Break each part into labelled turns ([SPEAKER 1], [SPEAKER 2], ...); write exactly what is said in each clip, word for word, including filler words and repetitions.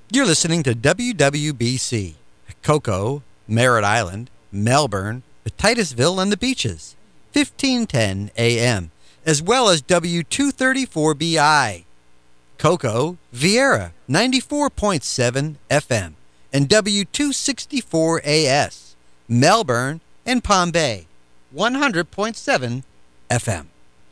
[SPEAKER 1] You're listening to W W B C, Cocoa, Merritt Island, Melbourne, Titusville, and the Beaches, fifteen ten A M, as well as W two thirty-four B I, Cocoa, Vieira, ninety-four point seven F M, and W two sixty-four A S, Melbourne and Palm Bay, one hundred point seven F M.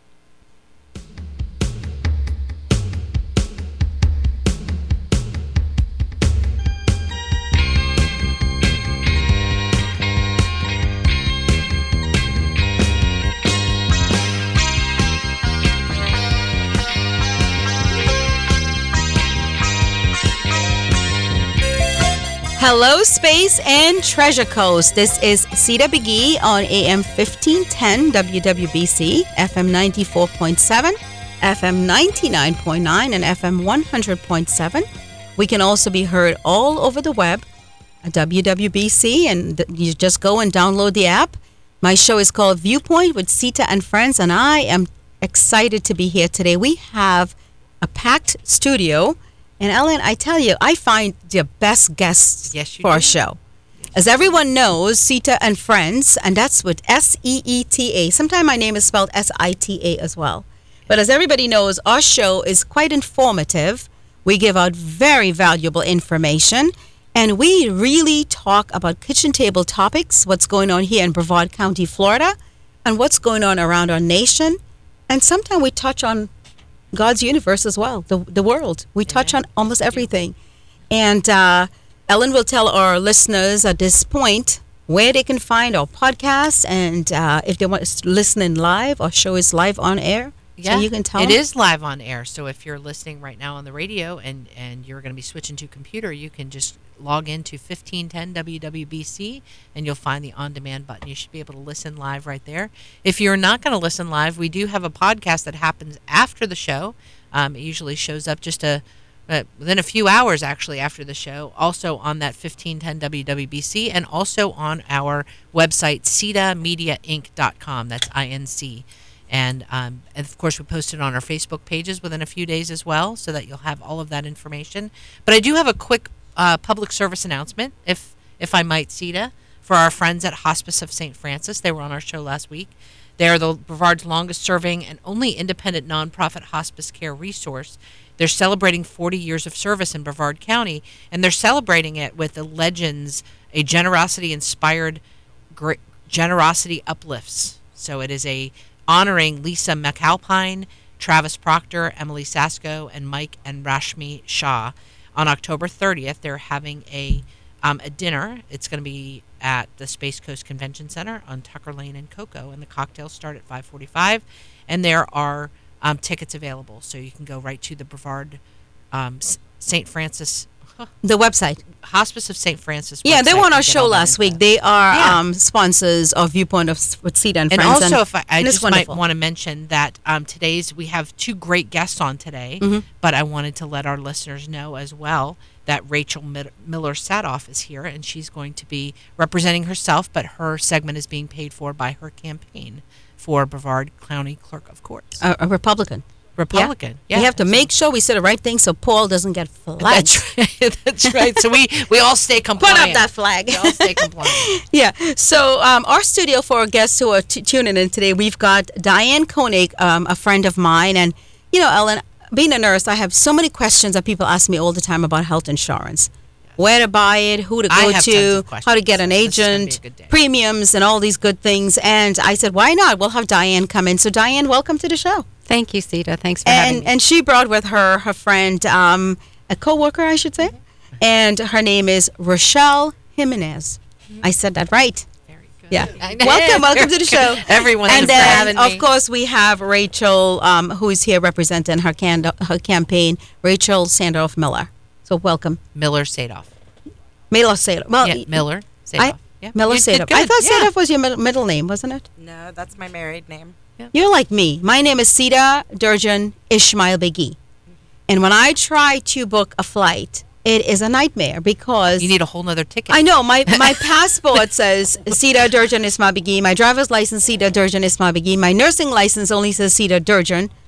[SPEAKER 2] Hello, Space and Treasure Coast. This is Sita Begui on A M fifteen ten W W B C, F M ninety-four point seven, F M ninety-nine point nine, and F M one hundred point seven. We can also be heard all over the web at W W B C, and you just go and download the app. My show is called Viewpoint with Sita and Friends, and I am excited to be here today. We have a packed studio. And Ellen, I tell you, I find the best guests
[SPEAKER 3] yes, you
[SPEAKER 2] for
[SPEAKER 3] do.
[SPEAKER 2] our show. As everyone knows, Sita and Friends, and that's with S E E T A. Sometimes my name is spelled S I T A as well. But as everybody knows, our show is quite informative. We give out very valuable information. And we really talk about kitchen table topics, what's going on here in Brevard County, Florida, and what's going on around our nation. And sometimes we touch on God's universe as well, the the world. We touch on almost everything. And uh, Ellen will tell our listeners at this point where they can find our podcast, and uh, if they want to listen in live, our show is live on air.
[SPEAKER 3] Yeah,
[SPEAKER 2] so you can tell
[SPEAKER 3] it
[SPEAKER 2] them.
[SPEAKER 3] is live on air. So if you're listening right now on the radio and, and you're going to be switching to computer, you can just log into fifteen ten W W B C and you'll find the on-demand button. You should be able to listen live right there. If you're not going to listen live, we do have a podcast that happens after the show. Um, it usually shows up just a uh, within a few hours, actually, after the show, also on that fifteen ten W W B C and also on our website, sita media inc dot com. That's I N C. And, um, and, of course, we post it on our Facebook pages within a few days as well, so that you'll have all of that information. But I do have a quick uh, public service announcement, if if I might, Sita, for our friends at Hospice of Saint Francis. They were on our show last week. They are the Brevard's longest-serving and only independent nonprofit hospice care resource. They're celebrating forty years of service in Brevard County, and they're celebrating it with the Legends, a generosity-inspired great generosity uplifts. So it is a honoring Lisa McAlpine, Travis Proctor, Emily Sasko, and Mike and Rashmi Shah. On October thirtieth, they're having a um, a dinner. It's going to be at the Space Coast Convention Center on Tucker Lane in Cocoa, and the cocktails start at five forty-five, and there are um, tickets available, so you can go right to the Brevard um, Saint Francis
[SPEAKER 2] The website.
[SPEAKER 3] Hospice of Saint Francis.
[SPEAKER 2] Yeah, they
[SPEAKER 3] website
[SPEAKER 2] were on
[SPEAKER 3] to
[SPEAKER 2] our
[SPEAKER 3] get
[SPEAKER 2] show
[SPEAKER 3] all that
[SPEAKER 2] last
[SPEAKER 3] info.
[SPEAKER 2] week. They are
[SPEAKER 3] Yeah.
[SPEAKER 2] um, sponsors of Viewpoint of with Sita and
[SPEAKER 3] And
[SPEAKER 2] Friends.
[SPEAKER 3] also, if I, I
[SPEAKER 2] and it's
[SPEAKER 3] just might
[SPEAKER 2] wonderful.
[SPEAKER 3] want to mention that um, today's we have two great guests on today,
[SPEAKER 2] Mhm.
[SPEAKER 3] but I wanted to let our listeners know as well that Rachel Mid- Miller Sadoff is here, and she's going to be representing herself, but her segment is being paid for by her campaign for Brevard County Clerk of Courts.
[SPEAKER 2] a, a Republican.
[SPEAKER 3] Republican. Yeah.
[SPEAKER 2] we have to
[SPEAKER 3] so-
[SPEAKER 2] make sure we say the right thing so Paul doesn't get flagged.
[SPEAKER 3] That's right. That's right. So we, we all stay
[SPEAKER 2] Put
[SPEAKER 3] compliant.
[SPEAKER 2] up that flag.
[SPEAKER 3] We all stay compliant.
[SPEAKER 2] Yeah. So um, our studio for our guests who are t- tuning in today, we've got Diane Koenig, um, a friend of mine. And, you know, Ellen, being a nurse, I have so many questions that people ask me all the time about health insurance. Where to buy it, who to
[SPEAKER 3] I
[SPEAKER 2] go
[SPEAKER 3] have tons
[SPEAKER 2] to,
[SPEAKER 3] of questions.
[SPEAKER 2] how to get an
[SPEAKER 3] This is gonna be a
[SPEAKER 2] agent,
[SPEAKER 3] good day.
[SPEAKER 2] premiums, and all these good things. And I said, why not? We'll have Diane come in. So, Diane, welcome to the show.
[SPEAKER 4] Thank you, Sita. Thanks for having
[SPEAKER 2] And
[SPEAKER 4] me.
[SPEAKER 2] and she brought with her her friend, um, a coworker, I should say, and her name is Rochelle Jimenez. I said that right.
[SPEAKER 3] Very good.
[SPEAKER 2] Yeah.
[SPEAKER 3] I know.
[SPEAKER 2] Welcome, welcome to the show.
[SPEAKER 3] Everyone,
[SPEAKER 2] And
[SPEAKER 3] thanks for
[SPEAKER 2] then,
[SPEAKER 3] having
[SPEAKER 2] of
[SPEAKER 3] me.
[SPEAKER 2] course, we have Rachel, um, who is here representing her can- her campaign, Rachel Sandorf Miller. So welcome,
[SPEAKER 3] Miller Sadoff.
[SPEAKER 2] Miller Sadov. Well,
[SPEAKER 3] Yeah, Miller Sadoff.
[SPEAKER 2] I,
[SPEAKER 3] yeah.
[SPEAKER 2] Miller
[SPEAKER 3] You did
[SPEAKER 2] Sadov.
[SPEAKER 3] good.
[SPEAKER 2] I thought
[SPEAKER 3] Yeah.
[SPEAKER 2] Sadov was your mid- middle name, wasn't it?
[SPEAKER 5] No, that's my married name.
[SPEAKER 2] You're like me. My name is Sita Durjan Ishmael Begui. And when I try to book a flight, it is a nightmare because
[SPEAKER 3] You need a whole nother ticket.
[SPEAKER 2] I know my, my passport says Sita Durjan Ismail Begui. My driver's license Sita Durjan Ismail Begui. My nursing license only says Sita Durjan.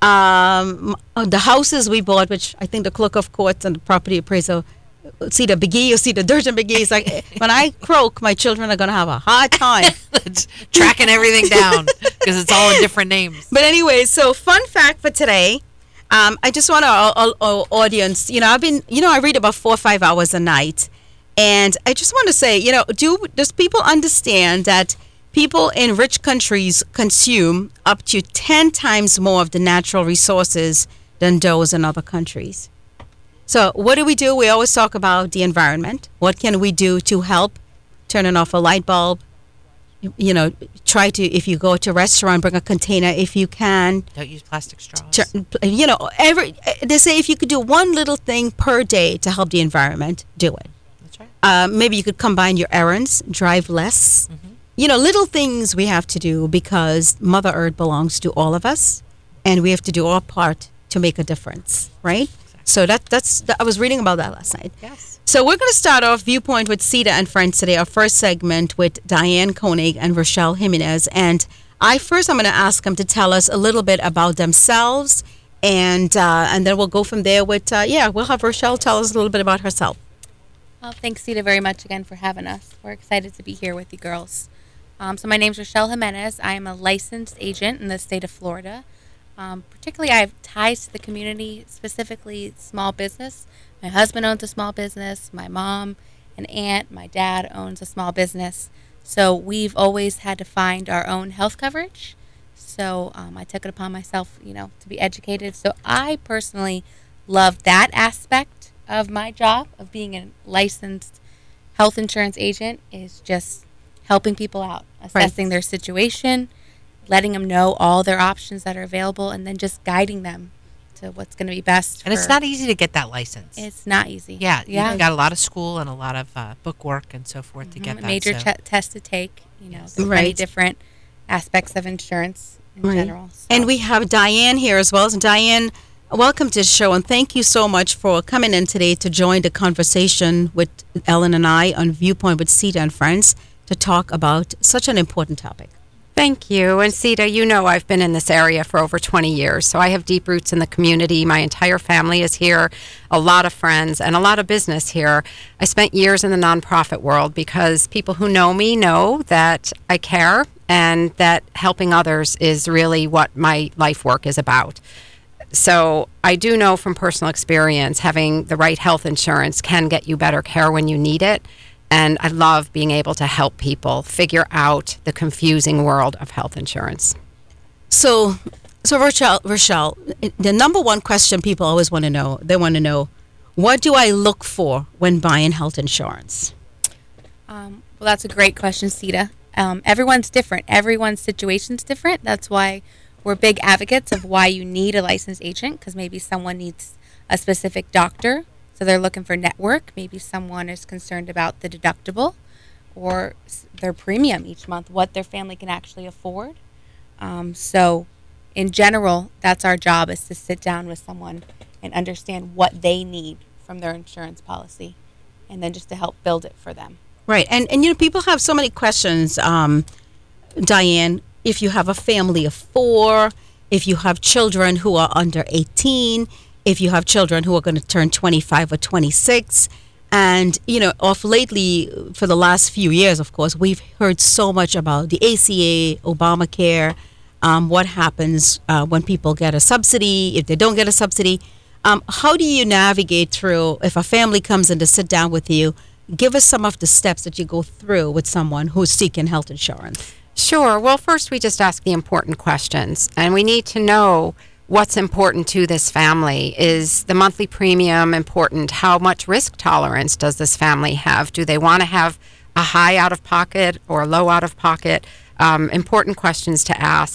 [SPEAKER 2] Um, m- the houses we bought, which I think the clerk of courts and the property appraiser see the biggie, you see the dirt and biggie. It's like eh, when I croak, my children are gonna have a hard time.
[SPEAKER 3] It's tracking everything down because it's all in different names.
[SPEAKER 2] But anyway, so fun fact for today. Um, I just want our, our, our audience, you know, I've been, you know, I read about four or five hours a night. And I just want to say, you know, do does people understand that people in rich countries consume up to ten times more of the natural resources than those in other countries? So what do we do? We always talk about the environment. What can we do to help turning off a light bulb? You know, try to, if you go to a restaurant, bring a container if you can.
[SPEAKER 3] Don't use plastic straws.
[SPEAKER 2] Tr- You know, every they say if you could do one little thing per day to help the environment, do it.
[SPEAKER 3] That's right.
[SPEAKER 2] Uh, maybe you could combine your errands, drive less.
[SPEAKER 3] Mm-hmm.
[SPEAKER 2] You know, little things we have to do because Mother Earth belongs to all of us, and we have to do our part to make a difference, right?
[SPEAKER 3] Exactly.
[SPEAKER 2] So that that's that, I was reading about that last night.
[SPEAKER 3] Yes.
[SPEAKER 2] So we're going to start off Viewpoint with Sita and Friends today, our first segment with Diane Koenig and Rochelle Jimenez. And I first, I'm going to ask them to tell us a little bit about themselves, and uh, and then we'll go from there with, uh, yeah, we'll have Rochelle tell us a little bit about herself.
[SPEAKER 5] Well, thanks, Sita, very much again for having us. We're excited to be here with you girls. Um, so my name's Rochelle Jimenez. I am a licensed agent in the state of Florida. Um, particularly, I have ties to the community, specifically small business. My husband owns a small business. My mom, an aunt, my dad owns a small business. So we've always had to find our own health coverage. So um, I took it upon myself, you know, to be educated. So I personally love that aspect of my job of being a licensed health insurance agent, is just helping people out, assessing
[SPEAKER 2] Right.
[SPEAKER 5] their situation, letting them know all their options that are available, and then just guiding them to what's going to be best.
[SPEAKER 3] And it's
[SPEAKER 5] for-
[SPEAKER 3] not easy to get that license.
[SPEAKER 5] It's not easy.
[SPEAKER 3] yeah,
[SPEAKER 5] yeah.
[SPEAKER 3] you've got a lot of school and a lot of uh, book work and so forth to
[SPEAKER 5] Mhm,
[SPEAKER 3] get
[SPEAKER 5] a
[SPEAKER 3] that.
[SPEAKER 5] major
[SPEAKER 3] so.
[SPEAKER 5] te- test to take. You know,
[SPEAKER 3] Yes.
[SPEAKER 5] there's many
[SPEAKER 2] Right.
[SPEAKER 5] different aspects of insurance in
[SPEAKER 2] Right.
[SPEAKER 5] general. So.
[SPEAKER 2] And we have Diane here as well. So Diane, welcome to the show, and thank you so much for coming in today to join the conversation with Ellen and I on Viewpoint with Sita and Friends to talk about such an important topic.
[SPEAKER 4] Thank you. And Sita, you know I've been in this area for over twenty years, so I have deep roots in the community. My entire family is here, a lot of friends, and a lot of business here. I spent years in the nonprofit world because people who know me know that I care and that helping others is really what my life work is about. So I do know from personal experience having the right health insurance can get you better care when you need it. And I love being able to help people figure out the confusing world of health insurance.
[SPEAKER 2] So, so Rochelle, Rochelle, the number one question people always want to know, they want to know, what do I look for when buying health insurance?
[SPEAKER 5] Um, well, that's a great question, Sita. Um, everyone's different. Everyone's situation's different. That's why we're big advocates of why you need a licensed agent, because maybe someone needs a specific doctor, so they're looking for network. Maybe someone is concerned about the deductible or s- their premium each month, what their family can actually afford. Um, so in general, that's our job, is to sit down with someone and understand what they need from their insurance policy, and then just to help build it for them.
[SPEAKER 2] Right. And, and you know, people have so many questions, um, Diane, if you have a family of four, if you have children who are under eighteen, if you have children who are going to turn twenty-five or twenty-six. And, you know, off lately, for the last few years, of course, we've heard so much about the A C A, Obamacare, um, what happens uh, when people get a subsidy, if they don't get a subsidy. Um, how do you navigate through, if a family comes in to sit down with you, give us some of the steps that you go through with someone who's seeking health insurance.
[SPEAKER 4] Sure. Well, first we just ask the important questions, and we need to know what's important to this family. Is the monthly premium important? How much risk tolerance does this family have? Do they want to have a high out of pocket or a low out of pocket? Um, important questions to ask.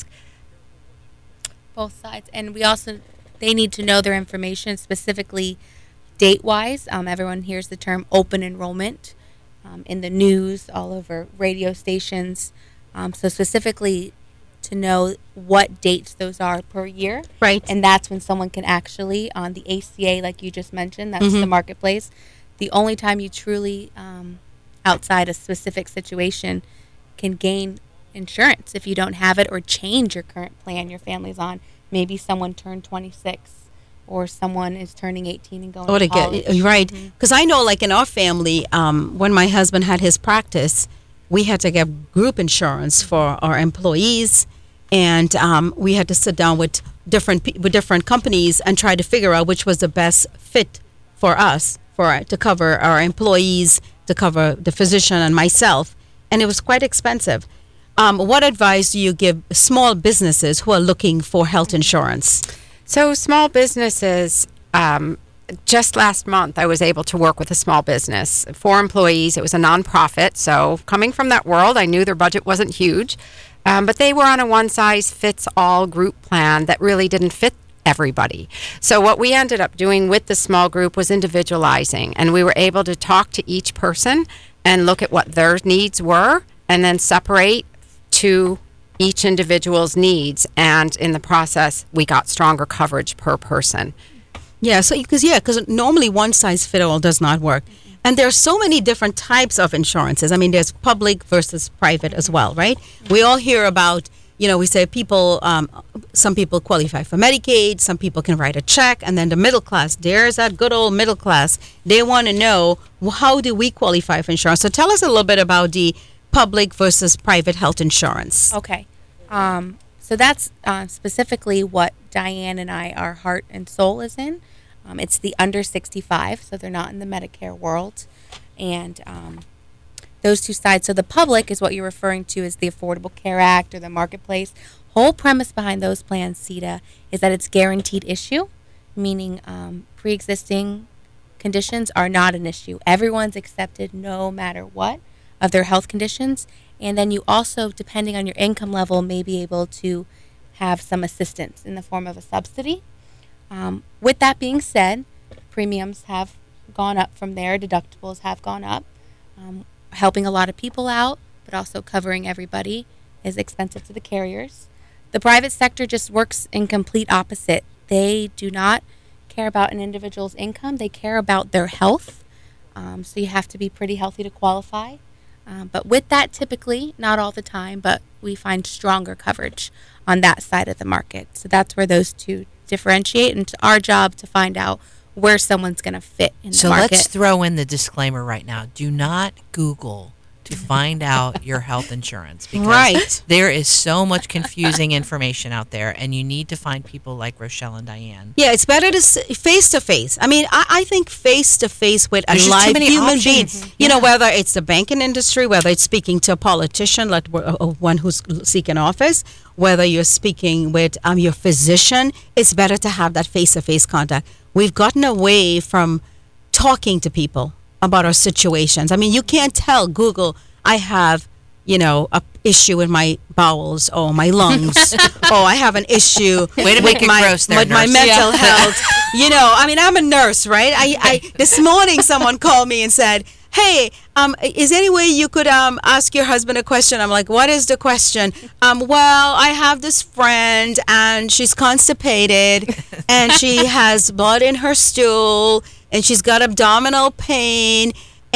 [SPEAKER 5] Both sides. And we also, they need to know their information, specifically date-wise. Um, everyone hears the term open enrollment um, in the news, all over radio stations. Um, so specifically to know what dates those are per year.
[SPEAKER 2] Right.
[SPEAKER 5] And that's when someone can actually, on the A C A, like you just mentioned, that's
[SPEAKER 2] Mhm.
[SPEAKER 5] the marketplace. The only time you truly, um, outside a specific situation, can gain insurance if you don't have it or change your current plan your family's on, maybe someone turned twenty-six or someone is turning eighteen and going
[SPEAKER 2] Or
[SPEAKER 5] to
[SPEAKER 2] to
[SPEAKER 5] college.
[SPEAKER 2] get right, because I know, like in our family, um, when my husband had his practice, we had to get group insurance for our employees, and um, we had to sit down with different pe- with different companies and try to figure out which was the best fit for us for to cover our employees, to cover the physician and myself, and it was quite expensive. Um, what advice do you give small businesses who are looking for health insurance?
[SPEAKER 4] So small businesses, um, just last month, I was able to work with a small business, four employees. It was a nonprofit. So coming from that world, I knew their budget wasn't huge, um, but they were on a one-size-fits-all group plan that really didn't fit everybody. So what we ended up doing with the small group was individualizing, and we were able to talk to each person and look at what their needs were and then separate to each individual's needs, and in the process we got stronger coverage per person.
[SPEAKER 2] Yeah, so because yeah, because normally one size fit all does not work, and there are so many different types of insurances. I mean, there's public versus private as well, right? We all hear about, you know, we say people, um, some people qualify for Medicaid, some people can write a check, and then the middle class. There's that good old middle class. They want to know, well, how do we qualify for insurance? So tell us a little bit about the public versus private health insurance.
[SPEAKER 5] Okay. Um, so that's uh, specifically what Diane and I, our heart and soul is in. Um, it's the under sixty-five, so they're not in the Medicare world. And um, those two sides. So the public is what you're referring to as the Affordable Care Act or the Marketplace. Whole premise behind those plans, Sita, is that it's guaranteed issue, meaning um, pre-existing conditions are not an issue. Everyone's accepted no matter what of their health conditions, and then you also, depending on your income level, may be able to have some assistance in the form of a subsidy. Um, with that being said, premiums have gone up from there, deductibles have gone up, um, helping a lot of people out, but also covering everybody is expensive to the carriers. The private sector just works in complete opposite. They do not care about an individual's income, they care about their health, um, so you have to be pretty healthy to qualify. Um, but with that, typically, not all the time, but we find stronger coverage on that side of the market. So that's where those two differentiate, and it's our job to find out where someone's going to fit in
[SPEAKER 3] So
[SPEAKER 5] the market.
[SPEAKER 3] let's throw in the disclaimer right now. Do not Google to find out your health insurance, because
[SPEAKER 2] Right.
[SPEAKER 3] there is so much confusing information out there, and you need to find people like Rochelle and Diane.
[SPEAKER 2] Yeah, it's better to face to face. I mean, I, I think face to face with a
[SPEAKER 3] There's just too
[SPEAKER 2] live
[SPEAKER 3] many
[SPEAKER 2] human being.
[SPEAKER 3] options.
[SPEAKER 2] You know, whether it's the banking industry, whether it's speaking to a politician, like uh, uh, one who's seeking office, whether you're speaking with um, your physician, it's better to have that face to face contact. We've gotten away from talking to people about our situations. I mean, you can't tell Google, I have, you know, a issue in my bowels or my lungs, or I have an issue
[SPEAKER 3] Way to
[SPEAKER 2] with
[SPEAKER 3] make it
[SPEAKER 2] my
[SPEAKER 3] gross there,
[SPEAKER 2] with my
[SPEAKER 3] nurse.
[SPEAKER 2] mental health. You know, I mean, I'm a nurse, right? I, I this morning someone called me and said, "Hey, um, is any way you could um ask your husband a question?" I'm like, "What is the question?" Um, well, I have this friend and she's constipated and she has blood in her stool and she's got abdominal pain.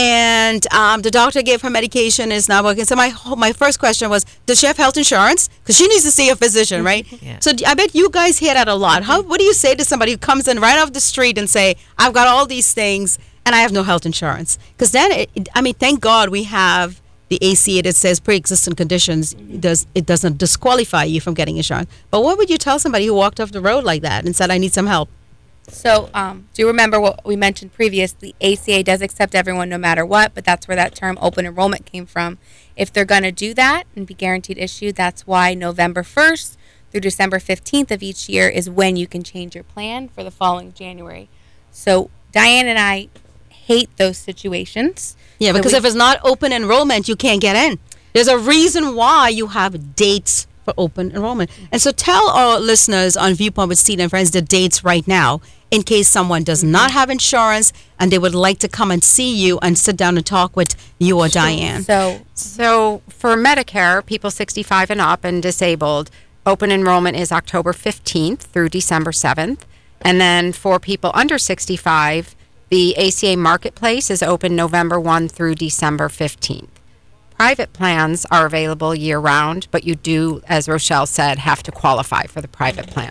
[SPEAKER 2] And um, the doctor gave her medication, is not working. So my my first question was, does she have health insurance? Because she needs to see a physician, right?
[SPEAKER 3] Yeah.
[SPEAKER 2] So I bet you guys hear that a lot. How? What do you say to somebody who comes in right off the street and say, I've got all these things and I have no health insurance? Because then, it, it- I mean, thank God we have the A C A that says pre-existing conditions, does it doesn't disqualify you from getting insurance. But what would you tell somebody who walked off the road like that and said, I need some help?
[SPEAKER 5] So, um, do you remember what we mentioned previous? The A C A does accept everyone no matter what, but that's where that term open enrollment came from. If they're going to do that and be guaranteed issue, that's why November first through December fifteenth of each year is when you can change your plan for the following January. So, Diane and I hate those situations.
[SPEAKER 2] Yeah,
[SPEAKER 5] So
[SPEAKER 2] because
[SPEAKER 5] we-
[SPEAKER 2] if it's not open enrollment, you can't get in. There's a reason why you have dates for open enrollment. And so tell our listeners on Viewpoint with Steve and Friends the dates right now in case someone does not have insurance and they would like to come and see you and sit down and talk with you or Diane.
[SPEAKER 5] So,
[SPEAKER 4] So for Medicare, people sixty-five and up and disabled, open enrollment is October fifteenth through December seventh. And then for people under sixty-five, the A C A Marketplace is open November first through December fifteenth. Private plans are available year-round, but you do, as Rochelle said, have to qualify for the private plans.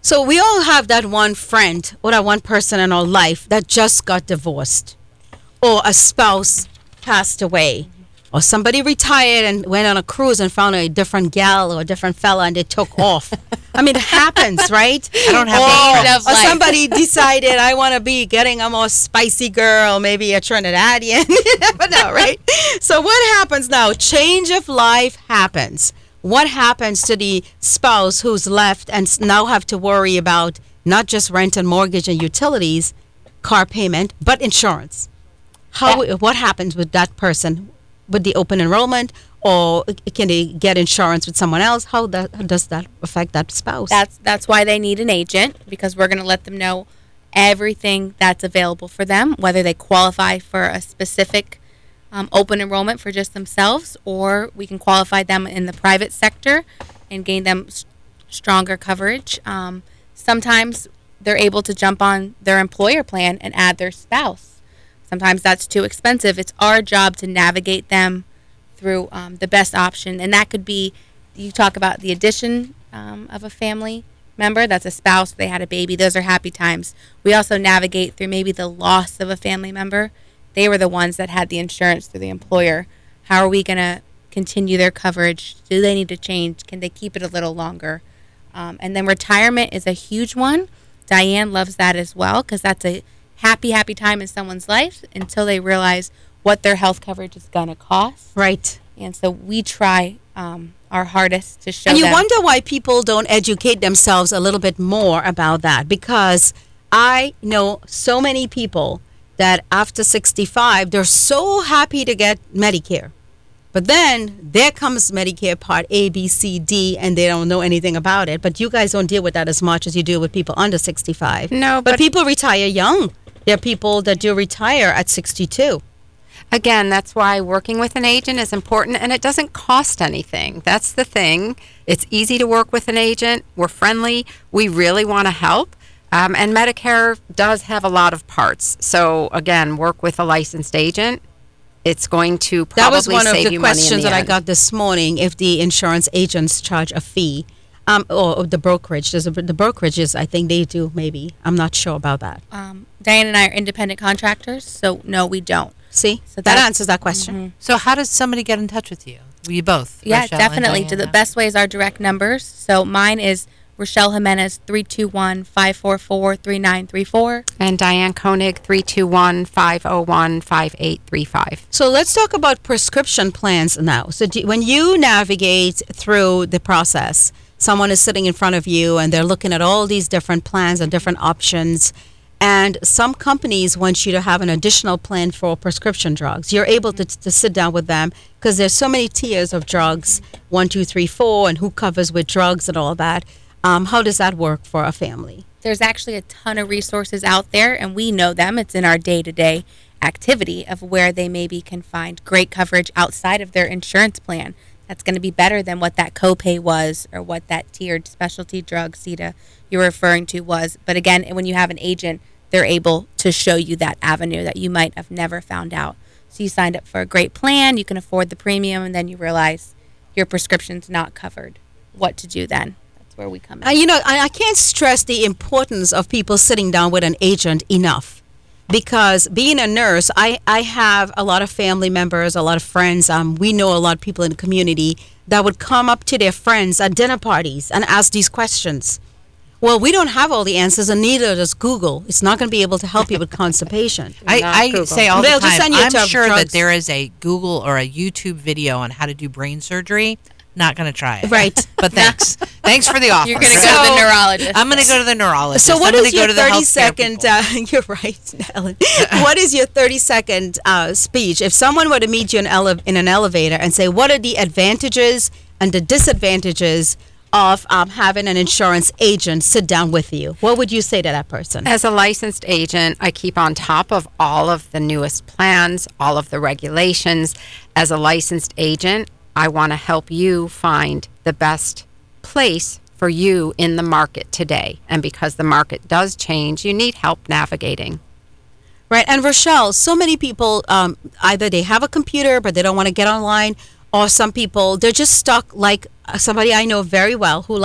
[SPEAKER 2] So we all have that one friend or that one person in our life that just got divorced, or a spouse passed away, or somebody retired and went on a cruise and found a different gal or a different fella and they took off. I mean, it happens, right?
[SPEAKER 3] I don't have
[SPEAKER 2] or,
[SPEAKER 3] that
[SPEAKER 5] friend.
[SPEAKER 2] or
[SPEAKER 5] Life.
[SPEAKER 2] somebody decided I want to be getting a more spicy girl, maybe a Trinidadian. You never know, right? So what happens now? Change of life happens. What happens to the spouse who's left and s- now have to worry about not just rent and mortgage and utilities, car payment, but insurance? How? What happens with that person with the open enrollment, or can they get insurance with someone else? How, that, how does that affect that spouse?
[SPEAKER 5] That's that's why they need an agent, because we're going to let them know everything that's available for them, whether they qualify for a specific um, open enrollment for just themselves, or we can qualify them in the private sector and gain them s- stronger coverage. Um, sometimes they're able to jump on their employer plan and add their spouse. Sometimes that's too expensive. It's our job to navigate them through um, the best option, and that could be, you talk about the addition um, of a family member, that's a spouse, they had a baby, those are happy times. We also navigate through maybe the loss of a family member. They were the ones that had the insurance through the employer. How are we going to continue their coverage? Do they need to change? Can they keep it a little longer? Um, and then retirement is a huge one. Diane loves that as well, because that's a happy, happy time in someone's life until they realize what their health coverage is going to cost.
[SPEAKER 2] right.
[SPEAKER 5] And so we try um, our hardest to show
[SPEAKER 2] And you
[SPEAKER 5] them.
[SPEAKER 2] wonder why people don't educate themselves a little bit more about that, because I know so many people that after sixty-five, they're so happy to get Medicare. But then there comes Medicare Part A, B, C, D, and they don't know anything about it. But you guys don't deal with that as much as you do with people under sixty-five.
[SPEAKER 4] No,
[SPEAKER 2] but,
[SPEAKER 4] but-
[SPEAKER 2] people retire young. There are people that do retire at sixty-two.
[SPEAKER 4] Again, that's why working with an agent is important, and it doesn't cost anything. That's the thing. It's easy to work with an agent. We're friendly. We really want to help. Um, and Medicare does have a lot of parts. So, again, work with a licensed agent. It's going to probably
[SPEAKER 2] That was one of
[SPEAKER 4] save
[SPEAKER 2] the
[SPEAKER 4] you money in
[SPEAKER 2] questions
[SPEAKER 4] the
[SPEAKER 2] that I
[SPEAKER 4] end.
[SPEAKER 2] got this morning, if the insurance agents charge a fee. Um, or, or the brokerage. There's a, the brokerages, I think they do, maybe. I'm not sure about that.
[SPEAKER 5] um, Diane and I are independent contractors, so no, we don't.
[SPEAKER 2] See?
[SPEAKER 5] So
[SPEAKER 2] that
[SPEAKER 5] that's-
[SPEAKER 2] answers that question.
[SPEAKER 3] So how does somebody get in touch with you? You both?
[SPEAKER 5] Yeah,
[SPEAKER 3] Rochelle and
[SPEAKER 5] definitely. To the
[SPEAKER 3] Diana?
[SPEAKER 5] best way is our direct numbers. So mine is Rochelle Jimenez, three two one, five four four, three nine three four.
[SPEAKER 4] And Diane Koenig, three two one, five oh one, five eight three five.
[SPEAKER 2] So let's talk about prescription plans now. So do, when you navigate through the process, someone is sitting in front of you and they're looking at all these different plans and different options. And some companies want you to have an additional plan for prescription drugs. You're able to, to sit down with them because there's so many tiers of drugs, one, two, three, four, and who covers with drugs and all that. Um, how does that work for a family?
[SPEAKER 5] There's actually a ton of resources out there, and we know them. It's in our day-to-day activity of where they maybe can find great coverage outside of their insurance plan. That's going to be better than what that copay was or what that tiered specialty drug, C E T A, you're referring to was. But again, when you have an agent, they're able to show you that avenue that you might have never found out. So you signed up for a great plan, you can afford the premium, and then you realize your prescription's not covered. What to do then? That's where we come in.
[SPEAKER 2] Uh, you know, I, I can't stress the importance of people sitting down with an agent enough. Because being a nurse, I, I have a lot of family members, a lot of friends. Um, we know a lot of people in the community that would come up to their friends at dinner parties and ask these questions. Well, we don't have all the answers, and neither does Google. It's not going to be able to help you with constipation.
[SPEAKER 3] I,
[SPEAKER 4] Not
[SPEAKER 3] I
[SPEAKER 4] Google.
[SPEAKER 3] say all
[SPEAKER 2] They'll
[SPEAKER 3] the
[SPEAKER 2] just
[SPEAKER 3] time,
[SPEAKER 2] send you
[SPEAKER 3] I'm
[SPEAKER 2] to
[SPEAKER 3] sure
[SPEAKER 2] drugs.
[SPEAKER 3] that there is a Google or a YouTube video on how to do brain surgery. Not going to try it.
[SPEAKER 2] Right.
[SPEAKER 3] But thanks. Thanks for the offer.
[SPEAKER 5] You're going to go
[SPEAKER 2] So-
[SPEAKER 5] to the neurologist.
[SPEAKER 3] I'm going to go to the neurologist.
[SPEAKER 2] So, what
[SPEAKER 3] I'm
[SPEAKER 2] is
[SPEAKER 3] gonna
[SPEAKER 2] your
[SPEAKER 3] go to the
[SPEAKER 2] thirty
[SPEAKER 3] healthcare
[SPEAKER 2] second?
[SPEAKER 3] people.
[SPEAKER 2] Uh, you're right, Ellen. What is your thirty second uh, speech? If someone were to meet you in, ele- in an elevator and say, "What are the advantages and the disadvantages of um, having an insurance agent sit down with you?" What would you say to that person?
[SPEAKER 4] As a licensed agent, I keep on top of all of the newest plans, all of the regulations. As a licensed agent, I want to help you find the best place for you in the market today. And because the market does change, you need help navigating.
[SPEAKER 2] Right. And Rochelle, so many people, um, either they have a computer, but they don't want to get online, or some people, they're just stuck like uh, somebody I know very well who likes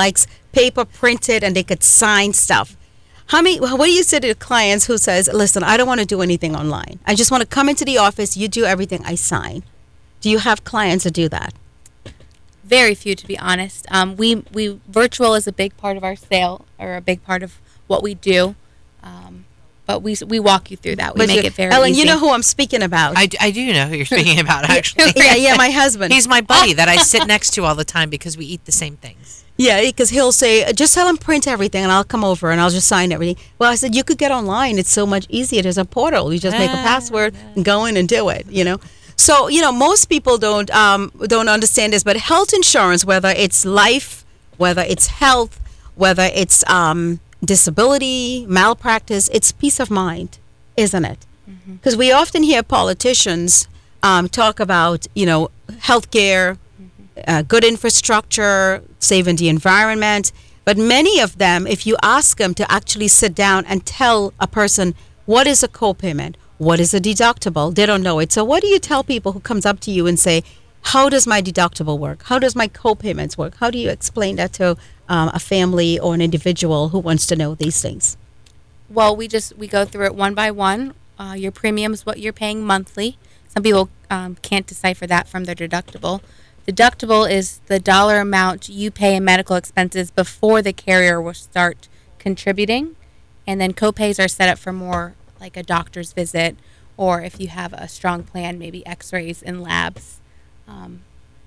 [SPEAKER 2] paper printed and they could sign stuff. How many, what do you say to clients who says, listen, I don't want to do anything online. I just want to come into the office. You do everything. I sign. Do you have clients that do that?
[SPEAKER 5] Very few, to be honest. Um, we, we virtual is a big part of our sale, or a big part of what we do. Um, but we we walk you through that. We
[SPEAKER 2] But
[SPEAKER 5] make
[SPEAKER 2] you-
[SPEAKER 5] it very
[SPEAKER 2] Ellen,
[SPEAKER 5] easy.
[SPEAKER 2] you know who I'm speaking about.
[SPEAKER 3] I, I do know who you're speaking about, actually.
[SPEAKER 2] yeah, yeah, my husband.
[SPEAKER 3] He's my buddy that I sit next to all the time because we eat the same things.
[SPEAKER 2] Yeah, because he'll say, just tell him print everything and I'll come over and I'll just sign everything. Well, I said, you could get online. It's so much easier. There's a portal. You just make a
[SPEAKER 3] Ah,
[SPEAKER 2] password and go in and do it, you know. So, you know, most people don't um, don't understand this, but health insurance, whether it's life, whether it's health, whether it's um, disability, malpractice, it's peace of mind, isn't it? Because we often hear politicians um, talk about, you know, healthcare, uh, good infrastructure, saving the environment. But many of them, if you ask them to actually sit down and tell a person what is a copayment, what is a deductible, they don't know it. So what do you tell people who comes up to you and say, how does my deductible work? How does my copayments work? How do you explain that to um, a family or an individual who wants to know these things?
[SPEAKER 5] Well, we just we go through it one by one. Uh, your premium is what you're paying monthly. Some people um, can't decipher that from their deductible. Deductible is the dollar amount you pay in medical expenses before the carrier will start contributing, and then copays are set up for more like a doctor's visit, or if you have a strong plan, maybe X-rays and labs. Um,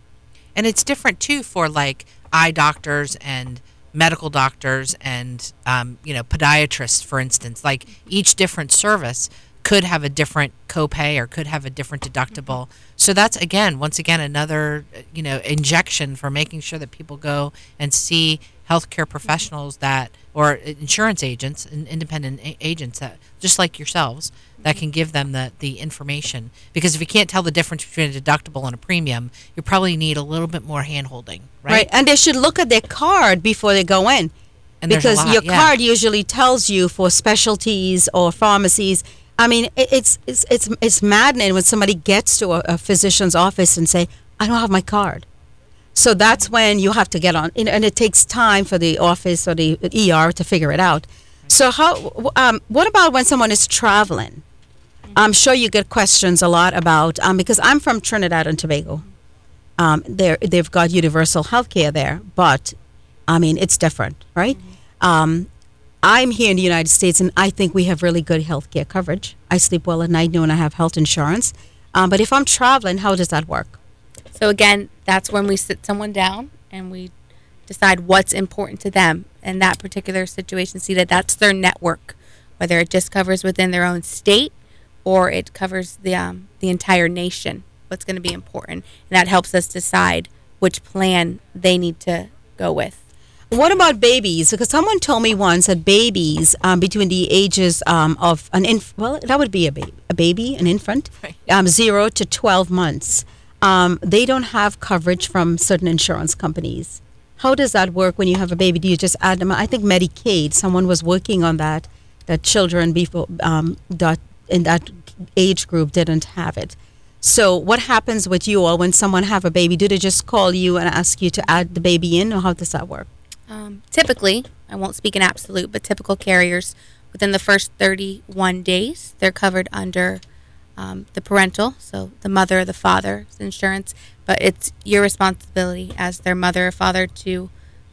[SPEAKER 3] And it's different too for like eye doctors and medical doctors and um, you know, podiatrists, for instance. Like each different service could have a different copay or could have a different deductible. So that's again, once again, another uh, you know, injection for making sure that people go and see healthcare professionals that, or insurance agents and independent a- agents that, just like yourselves, that can give them the, the information. Because if you can't tell the difference between a deductible and a premium, you probably need a little bit more hand-holding, right?
[SPEAKER 2] And they should look at their card before they go in.
[SPEAKER 3] And there's a
[SPEAKER 2] because
[SPEAKER 3] lot,
[SPEAKER 2] your
[SPEAKER 3] yeah.
[SPEAKER 2] card usually tells you for specialties or pharmacies. I mean, it, it's, it's, it's, it's maddening when somebody gets to a, a physician's office and say, I don't have my card. So that's when you have to get on, and and it takes time for the office or the E R to figure it out. So how? Um, what about when someone is traveling? I'm sure you get questions a lot about um, because I'm from Trinidad and Tobago. Um, they they've got universal health care there, but I mean it's different, right? Um, I'm here in the United States, and I think we have really good health care coverage. I sleep well at night knowing I have health insurance. Um, but if I'm traveling, how does that work?
[SPEAKER 5] So again, that's when we sit someone down and we decide what's important to them in that particular situation. See that that's their network, whether it just covers within their own state or it covers the um, the entire nation. What's going to be important, and that helps us decide which plan they need to go with.
[SPEAKER 2] What about babies? Because someone told me once that babies um, between the ages um, of an inf- well, that would be a baby, a baby, an infant,
[SPEAKER 3] Right.
[SPEAKER 2] um, zero to twelve months. Um, they don't have coverage from certain insurance companies. How does that work when you have a baby? Do you just add them? I think Medicaid. Someone was working on that. That children before um, that in that age group didn't have it. So what happens with you all when someone have a baby? Do they just call you and ask you to add the baby in, or how does that work?
[SPEAKER 5] Um, typically, I won't speak in absolute, but typical carriers, within the first thirty-one days, they're covered under um, the parental, so the mother or the father's insurance. But it's your responsibility as their mother or father to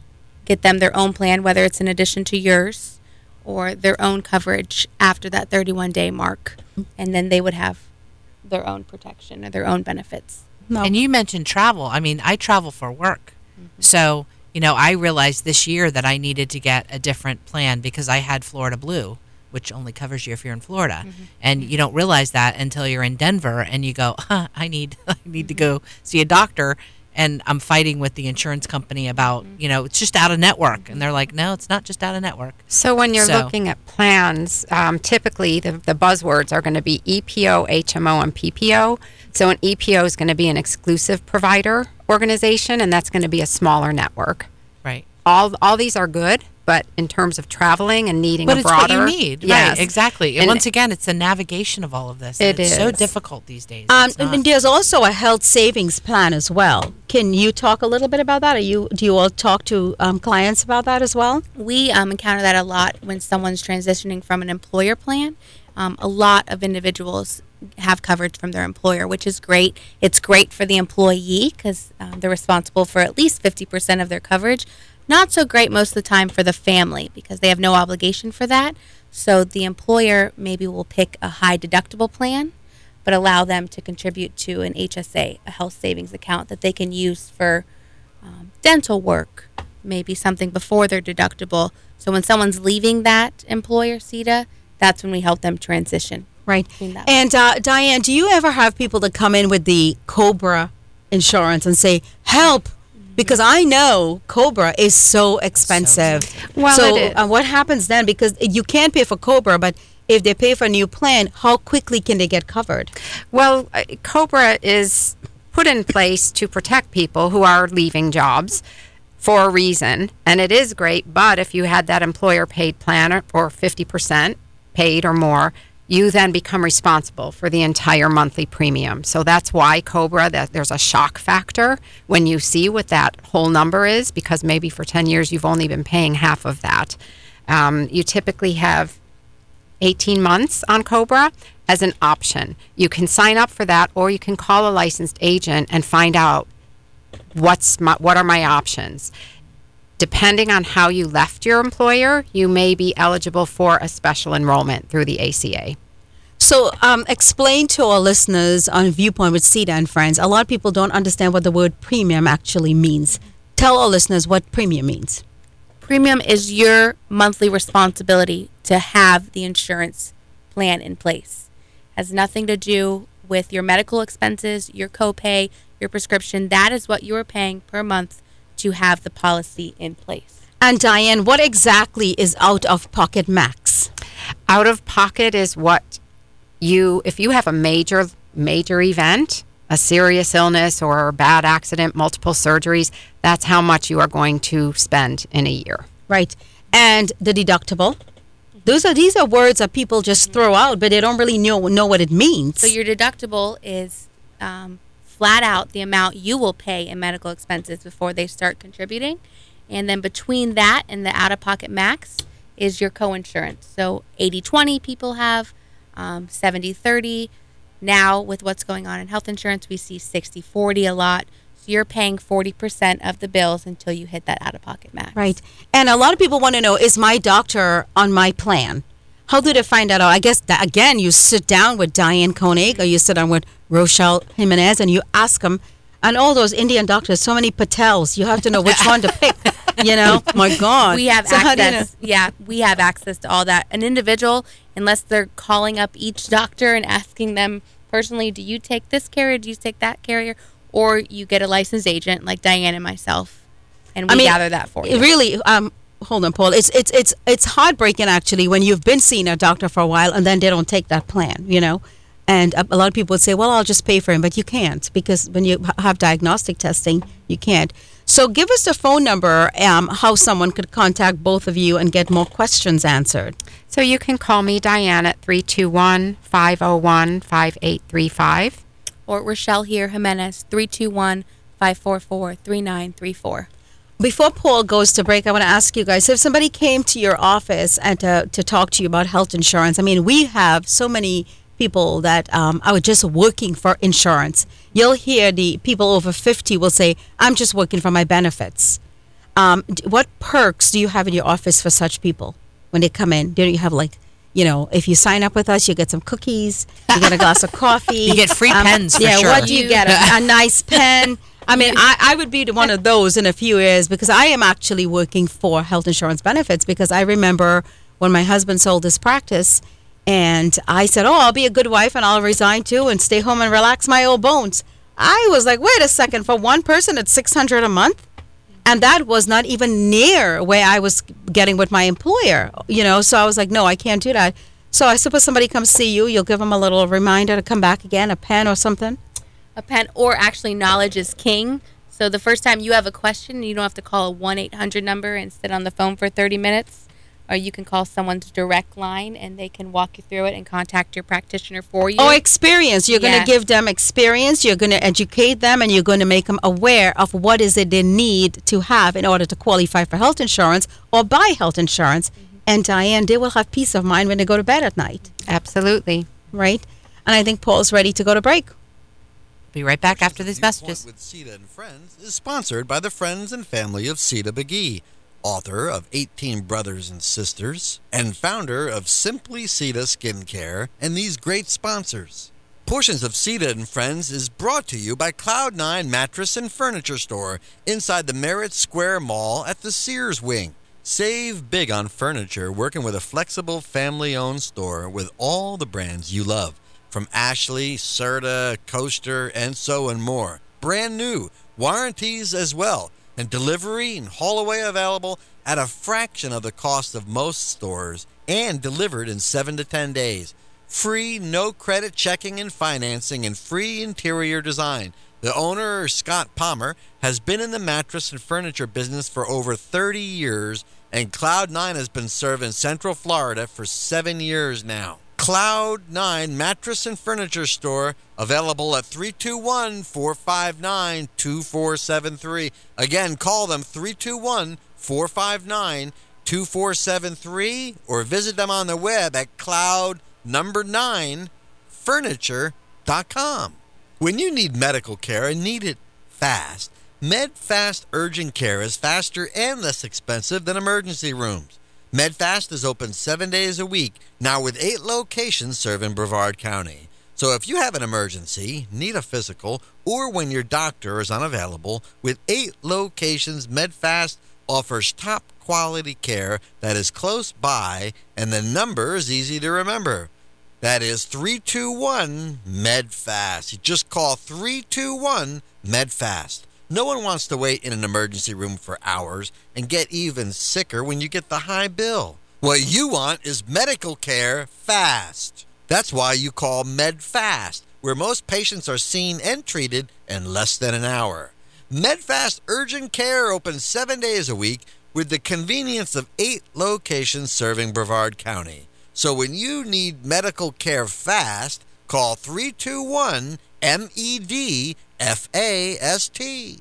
[SPEAKER 5] get them their own plan, whether it's in addition to yours or their own coverage after that thirty-one day mark. And then they would have their own protection or their own benefits.
[SPEAKER 2] No.
[SPEAKER 3] And you mentioned travel. I mean, I travel for work. So, you know, I realized this year that I needed to get a different plan because I had Florida Blue, which only covers you if you're in Florida. And you don't realize that until you're in Denver and you go, huh, I need I need to go see a doctor, and I'm fighting with the insurance company about, you know, it's just out of network. And they're like, no, it's not just out of network.
[SPEAKER 4] So when you're
[SPEAKER 3] So-
[SPEAKER 4] looking at plans, um, typically the, the buzzwords are going to be E P O, H M O, and P P O. So an E P O is going to be an exclusive provider organization, and that's going to be a smaller network.
[SPEAKER 3] Right.
[SPEAKER 4] All all these are good, but in terms of traveling and needing
[SPEAKER 3] But
[SPEAKER 4] a
[SPEAKER 3] it's
[SPEAKER 4] broader,
[SPEAKER 3] what you need,
[SPEAKER 4] yes.
[SPEAKER 3] right? Exactly. And,
[SPEAKER 4] And
[SPEAKER 3] once again, it's the navigation of all of this.
[SPEAKER 4] It
[SPEAKER 3] and it's so
[SPEAKER 4] is.
[SPEAKER 3] difficult these days.
[SPEAKER 2] Um,
[SPEAKER 3] It's not.
[SPEAKER 2] and there's also a health savings plan as well. Can you talk a little bit about that? Are you do you all talk to um, clients about that as well?
[SPEAKER 5] We um, encounter that a lot when someone's transitioning from an employer plan. Um, a lot of individuals have coverage from their employer, which is great. It's great for the employee because um, they're responsible for at least fifty percent of their coverage. Not so great most of the time for the family because they have no obligation for that. So the employer maybe will pick a high deductible plan, but allow them to contribute to an H S A, a health savings account that they can use for um, dental work, maybe something before their deductible. So when someone's leaving that employer, CETA, that's when we help them transition.
[SPEAKER 2] Right.
[SPEAKER 5] between that.
[SPEAKER 2] And uh, Diane, do you ever have people that come in with the Cobra insurance and say, help? Because I know Cobra is so expensive.
[SPEAKER 4] Well,
[SPEAKER 2] so
[SPEAKER 4] it is.
[SPEAKER 2] Uh, what happens then? Because you can't pay for Cobra, but if they pay for a new plan, how quickly can they get covered?
[SPEAKER 4] Well, uh, Cobra is put in place to protect people who are leaving jobs for a reason, and it is great. But if you had that employer paid plan or, or fifty percent paid or more, you then become responsible for the entire monthly premium. So that's why Cobra, that there's a shock factor when you see what that whole number is, because maybe for ten years you've only been paying half of that. Um, you typically have eighteen months on Cobra as an option. You can sign up for that, or you can call a licensed agent and find out what's my, what are my options. Depending on how you left your employer, you may be eligible for a special enrollment through the A C A.
[SPEAKER 2] So um, explain to our listeners on Viewpoint with CETA and Friends. A lot of people don't understand what the word premium actually means. Tell our listeners what premium means.
[SPEAKER 5] Premium is your monthly responsibility to have the insurance plan in place. Has nothing to do with your medical expenses, your copay, your prescription. That is what you're paying per month to have the policy in place.
[SPEAKER 2] And Diane, what exactly is out of pocket max?
[SPEAKER 4] Out of pocket is what you, if you have a major, major event, a serious illness or a bad accident, multiple surgeries, that's how much you are going to spend in a year.
[SPEAKER 2] Right. And the deductible? Those are these are words that people just throw out, but they don't really know know what it means.
[SPEAKER 5] So your deductible is um, flat out the amount you will pay in medical expenses before they start contributing. And then between that and the out-of-pocket max is your coinsurance. So eighty twenty people have, um, seventy thirty. Now with what's going on in health insurance, we see sixty forty a lot. So you're paying forty percent of the bills until you hit that out-of-pocket max.
[SPEAKER 2] Right. And a lot of people want to know, is my doctor on my plan? How do they find that out? I guess, that, again, you sit down with Diane Koenig or you sit down with Rochelle Jimenez and you ask them. And all those Indian doctors, so many Patels, you have to know which one to pick. You know, my God.
[SPEAKER 5] We have
[SPEAKER 2] So how do you
[SPEAKER 5] access. Yeah, we have access to all that. An individual, unless they're calling up each doctor and asking them personally, do you take this carrier? Do you take that carrier? Or you get a licensed agent like Diane and myself, and we
[SPEAKER 2] I mean,
[SPEAKER 5] gather that for you.
[SPEAKER 2] Really, um, hold on, Paul. It's it's it's it's heartbreaking actually when you've been seeing a doctor for a while and then they don't take that plan. You know, and a, a lot of people would say, "Well, I'll just pay for him," but you can't because when you ha- have diagnostic testing, you can't. So give us the phone number, um, how someone could contact both of you and get more questions answered.
[SPEAKER 4] So you can call me, Diane, at three two one, five oh one, five eight three five.
[SPEAKER 5] Or Rochelle here, Jimenez, three two one, five four four, three nine three four.
[SPEAKER 2] Before Paul goes to break, I want to ask you guys, if somebody came to your office and to, to talk to you about health insurance, I mean, we have so many people that um, are just working for insurance. You'll hear the people over fifty will say, I'm just working for my benefits. Um, d- what perks do you have in your office for such people when they come in? Do you have like, you know, if you sign up with us, you get some cookies, you get a glass of coffee.
[SPEAKER 3] You get free pens for
[SPEAKER 2] yeah,
[SPEAKER 3] sure.
[SPEAKER 2] what do you get? A, a nice pen. I mean, I, I would be the one of those in a few years because I am actually working for health insurance benefits because I remember when my husband sold his practice and I said, oh, I'll be a good wife and I'll resign too and stay home and relax my old bones. I was like, wait a second, for one person it's six hundred dollars a month? And that was not even near where I was getting with my employer, you know. So I was like, no, I can't do that. So I suppose somebody comes see you, you'll give them a little reminder to come back again, a pen or something.
[SPEAKER 5] A pen, or actually knowledge is king. So the first time you have a question, you don't have to call a one eight hundred number and sit on the phone for thirty minutes. Or you can call someone's direct line and they can walk you through it and contact your practitioner for you.
[SPEAKER 2] Or experience. You're going
[SPEAKER 5] Yes.
[SPEAKER 2] to give them experience. You're going to educate them, and you're going to make them aware of what is it they need to have in order to qualify for health insurance or buy health insurance.
[SPEAKER 5] Mm-hmm.
[SPEAKER 2] And Diane, they will have peace of mind when they go to bed at night,
[SPEAKER 4] Absolutely.
[SPEAKER 2] right? And I think Paul's ready to go to break.
[SPEAKER 3] Be right back after these
[SPEAKER 1] Viewpoint
[SPEAKER 3] messages.
[SPEAKER 1] with Sita and Friends is sponsored by the friends and family of Sita McGee, author of eighteen Brothers and Sisters, and founder of Simply Sita Skincare, and these great sponsors. Portions of Sita and Friends is brought to you by Cloud nine Mattress and Furniture Store inside the Merritt Square Mall at the Sears Wing. Save big on furniture working with a flexible family-owned store with all the brands you love, from Ashley, Serta, Coaster, and so and more. Brand new, warranties as well, and delivery and haul away available at a fraction of the cost of most stores and delivered in seven to ten days. Free, no credit checking and financing, and free interior design. The owner, Scott Palmer, has been in the mattress and furniture business for over thirty years, and Cloud nine has been serving Central Florida for seven years now. Cloud nine Mattress and Furniture Store, available at three two one, four five nine, two four seven three. Again, call them three two one, four five nine, two four seven three or visit them on the web at cloud number nine furniture dot com. When you need medical care and need it fast, MedFast Urgent Care is faster and less expensive than emergency rooms. MedFast is open seven days a week, now with eight locations serving Brevard County. So if you have an emergency, need a physical, or when your doctor is unavailable, with eight locations, MedFast offers top quality care that is close by, and the number is easy to remember. That is three two one, MedFast. You just call three two one, MedFast. No one wants to wait in an emergency room for hours and get even sicker when you get the high bill. What you want is medical care fast. That's why you call MedFast, where most patients are seen and treated in less than an hour. MedFast Urgent Care opens seven days a week with the convenience of eight locations serving Brevard County. So when you need medical care fast, call three two one, M E D F A S T.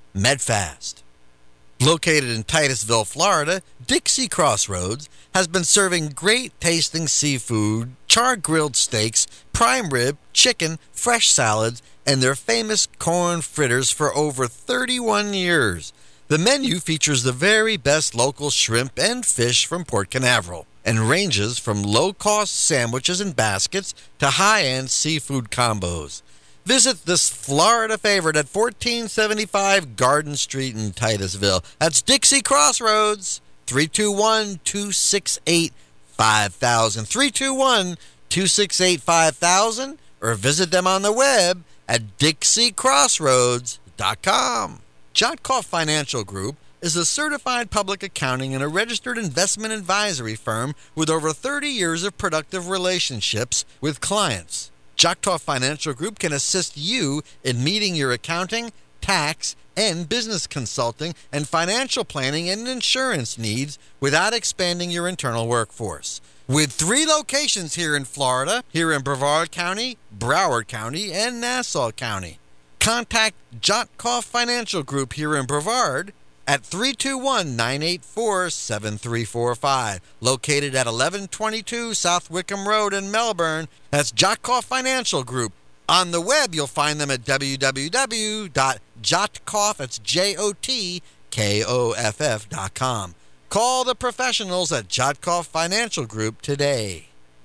[SPEAKER 1] MedFast. Located in Titusville, Florida, Dixie Crossroads has been serving great tasting seafood, char-grilled steaks, prime rib, chicken, fresh salads, and their famous corn fritters for over thirty-one years. The menu features the very best local shrimp and fish from Port Canaveral, and ranges from low-cost sandwiches and baskets to high-end seafood combos. Visit this Florida favorite at fourteen seventy-five Garden Street in Titusville. That's Dixie Crossroads, three two one, two six eight, five thousand, three two one, two six eight, five thousand, or visit them on the web at dixie crossroads dot com. Jotkoff Financial Group is a certified public accounting and a registered investment advisory firm with over thirty years of productive relationships with clients. Jotkoff Financial Group can assist you in meeting your accounting, tax, and business consulting and financial planning and insurance needs without expanding your internal workforce. With three locations here in Florida, here in Brevard County, Broward County, and Nassau County. Contact Jotkoff Financial Group here in Brevard at three two one, nine eight four, seven three four five, located at eleven twenty-two South Wickham Road in Melbourne. That's Jotkoff Financial Group. On the web, you'll find them at w w w dot jotkoff, that's J O T K O F F dot com. Call the professionals at Jotkoff Financial Group today.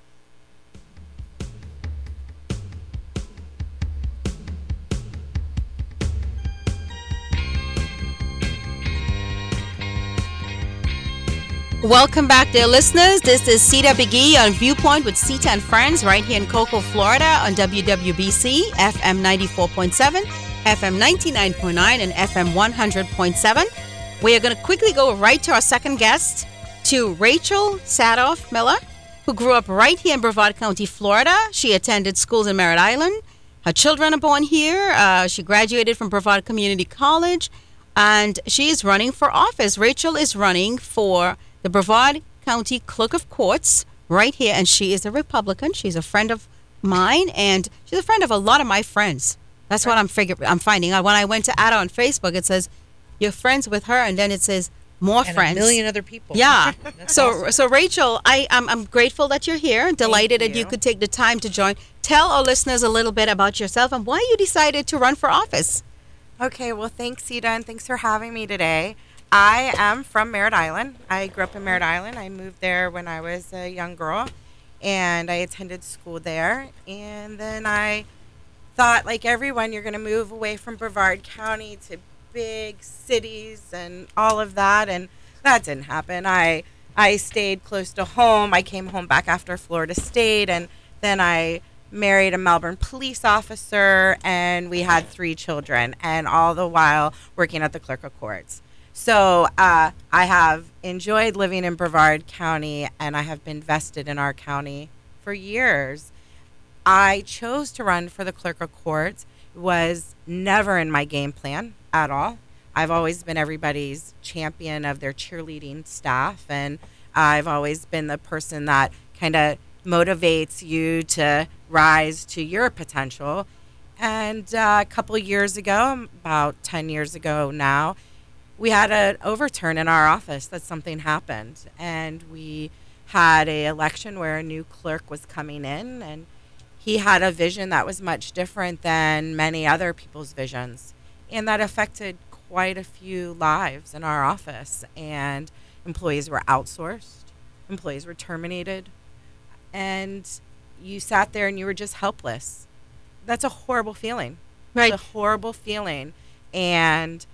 [SPEAKER 2] Welcome back, dear listeners. This is Sita Biggie on Viewpoint with Sita and Friends right here in Cocoa, Florida on W W B C, F M ninety-four point seven, F M ninety-nine point nine, and F M one hundred point seven. We are going to quickly go right to our second guest, to Rachel Sadoff Miller, who grew up right here in Brevard County, Florida. She attended schools in Merritt Island, Her children are born here. Uh, she graduated from Brevard Community College, and she is running for office. Rachel is running for the Brevard County Clerk of Courts right here, and she is a Republican. She's a friend of mine, and she's a friend of a lot of my friends. That's what I'm figure I'm finding out. When I went to add her on Facebook, it says you're friends with her, and then it says more
[SPEAKER 3] And
[SPEAKER 2] friends.
[SPEAKER 3] a million other people.
[SPEAKER 2] Yeah.
[SPEAKER 3] That's
[SPEAKER 2] so
[SPEAKER 3] awesome.
[SPEAKER 2] so Rachel, I I'm, I'm grateful that you're here. Delighted that you
[SPEAKER 6] you.
[SPEAKER 2] could take the time to join. Tell our listeners a little bit about yourself and why you decided to run for office.
[SPEAKER 6] Okay, well, thanks, Sita, and thanks for having me today. I am from Merritt Island. I grew up in Merritt Island. I moved there when I was a young girl, and I attended school there. And then I thought, like everyone, you're going to move away from Brevard County to big cities and all of that, and that didn't happen. I I stayed close to home. I came home back after Florida State, and then I married a Melbourne police officer, and we had three children, and all the while working at the Clerk of Courts. So uh, I have enjoyed living in Brevard County, and I have been vested in our county for years. I chose to run for the Clerk of Courts. It was never in my game plan at all. I've always been everybody's champion of their cheerleading staff, and I've always been the person that kind of motivates you to rise to your potential. And uh, a couple years ago, about ten years ago now, we had an overturn in our office that something happened, and we had a election where a new clerk was coming in, and he had a vision that was much different than many other people's visions, and that affected quite a few lives in our office. And employees were outsourced, employees were terminated, and you sat there and you were just helpless. That's a horrible feeling.
[SPEAKER 2] Right.
[SPEAKER 6] It's a horrible feeling. And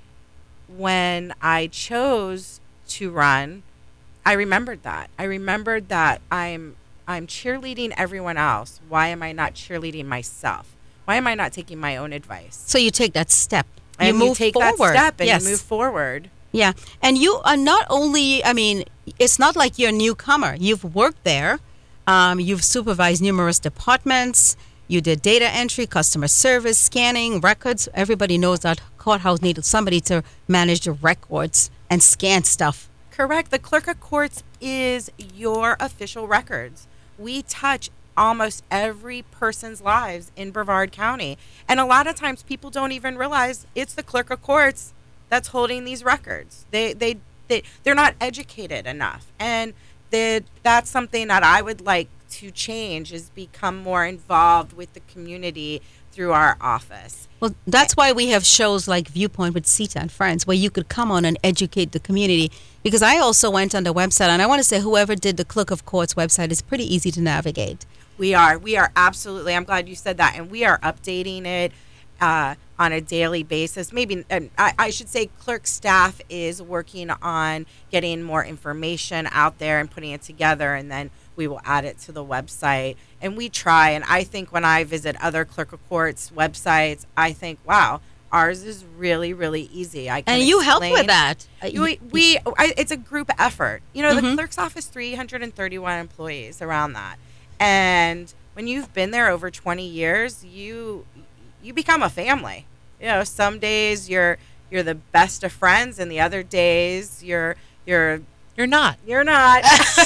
[SPEAKER 6] when I chose to run, I remembered that. I remembered that I'm I'm cheerleading everyone else. Why am I not cheerleading myself? Why am I not taking my own advice?
[SPEAKER 2] So you take that step.
[SPEAKER 6] And
[SPEAKER 2] you move
[SPEAKER 6] take
[SPEAKER 2] forward.
[SPEAKER 6] that step and
[SPEAKER 2] yes.
[SPEAKER 6] you move forward.
[SPEAKER 2] Yeah. And you are not only, I mean, it's not like you're a newcomer. You've worked there. Um, you've supervised numerous departments. You did data entry, customer service, scanning, records. Everybody knows that courthouse needed somebody to manage the records and scan stuff.
[SPEAKER 6] Correct. The Clerk of Courts is your official records. We touch almost every person's lives in Brevard County. And a lot of times people don't even realize it's the Clerk of Courts that's holding these records. They they, they they're not educated enough. And the, that's something that I would like to change, is become more involved with the community through our office.
[SPEAKER 2] Well, that's why we have shows like Viewpoint with Sita and Friends, where you could come on and educate the community. Because I also went on the website, and I want to say whoever did the Clerk of Courts website is pretty easy to navigate.
[SPEAKER 6] We are. We are absolutely. I'm glad you said that. And we are updating it uh, on a daily basis. Maybe uh, I, I should say clerk staff is working on getting more information out there and putting it together, and then we will add it to the website. And we try. And I think when I visit other Clerk of Courts websites, I think, wow, ours is really, really easy. I can
[SPEAKER 2] And you help
[SPEAKER 6] explain-
[SPEAKER 2] with that. Uh,
[SPEAKER 6] We, we I, it's a group effort. You know, the
[SPEAKER 2] Mhm.
[SPEAKER 6] clerk's office, three hundred thirty-one employees, around that. And when you've been there over twenty years, you you become a family. You know, some days you're you're the best of friends, and the other days you're you're
[SPEAKER 3] You're not.
[SPEAKER 6] you're not.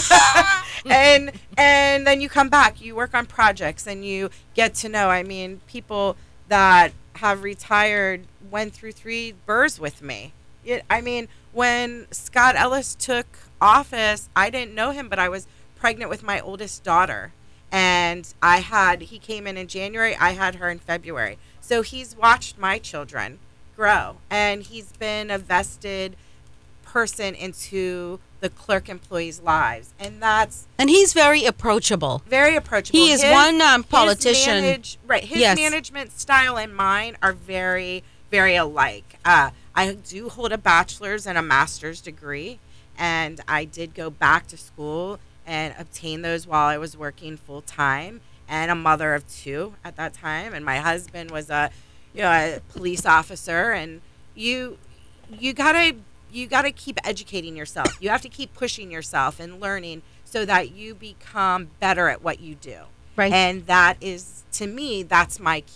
[SPEAKER 6] and and then you come back, you work on projects, and you get to know, I mean, people that have retired went through three burrs with me. It, I mean, when Scott Ellis took office, I didn't know him, but I was pregnant with my oldest daughter. And I had, he came in in January, I had her in February. So he's watched my children grow, and he's been a vested person into the clerk employees' lives. And that's
[SPEAKER 2] And he's very approachable.
[SPEAKER 6] very approachable.
[SPEAKER 2] He is one, um,
[SPEAKER 6] his
[SPEAKER 2] politician-
[SPEAKER 6] manage- right. His
[SPEAKER 2] Yes.
[SPEAKER 6] management style and mine are very, very alike. Uh, I do hold a bachelor's and a master's degree, and I did go back to school and obtain those while I was working full time, and a mother of two at that time. And my husband was a, you know, a police officer. And you, you gotta, you gotta keep educating yourself. You have to keep pushing yourself and learning so that you become better at what you do.
[SPEAKER 2] Right.
[SPEAKER 6] And that is, to me, that's my key.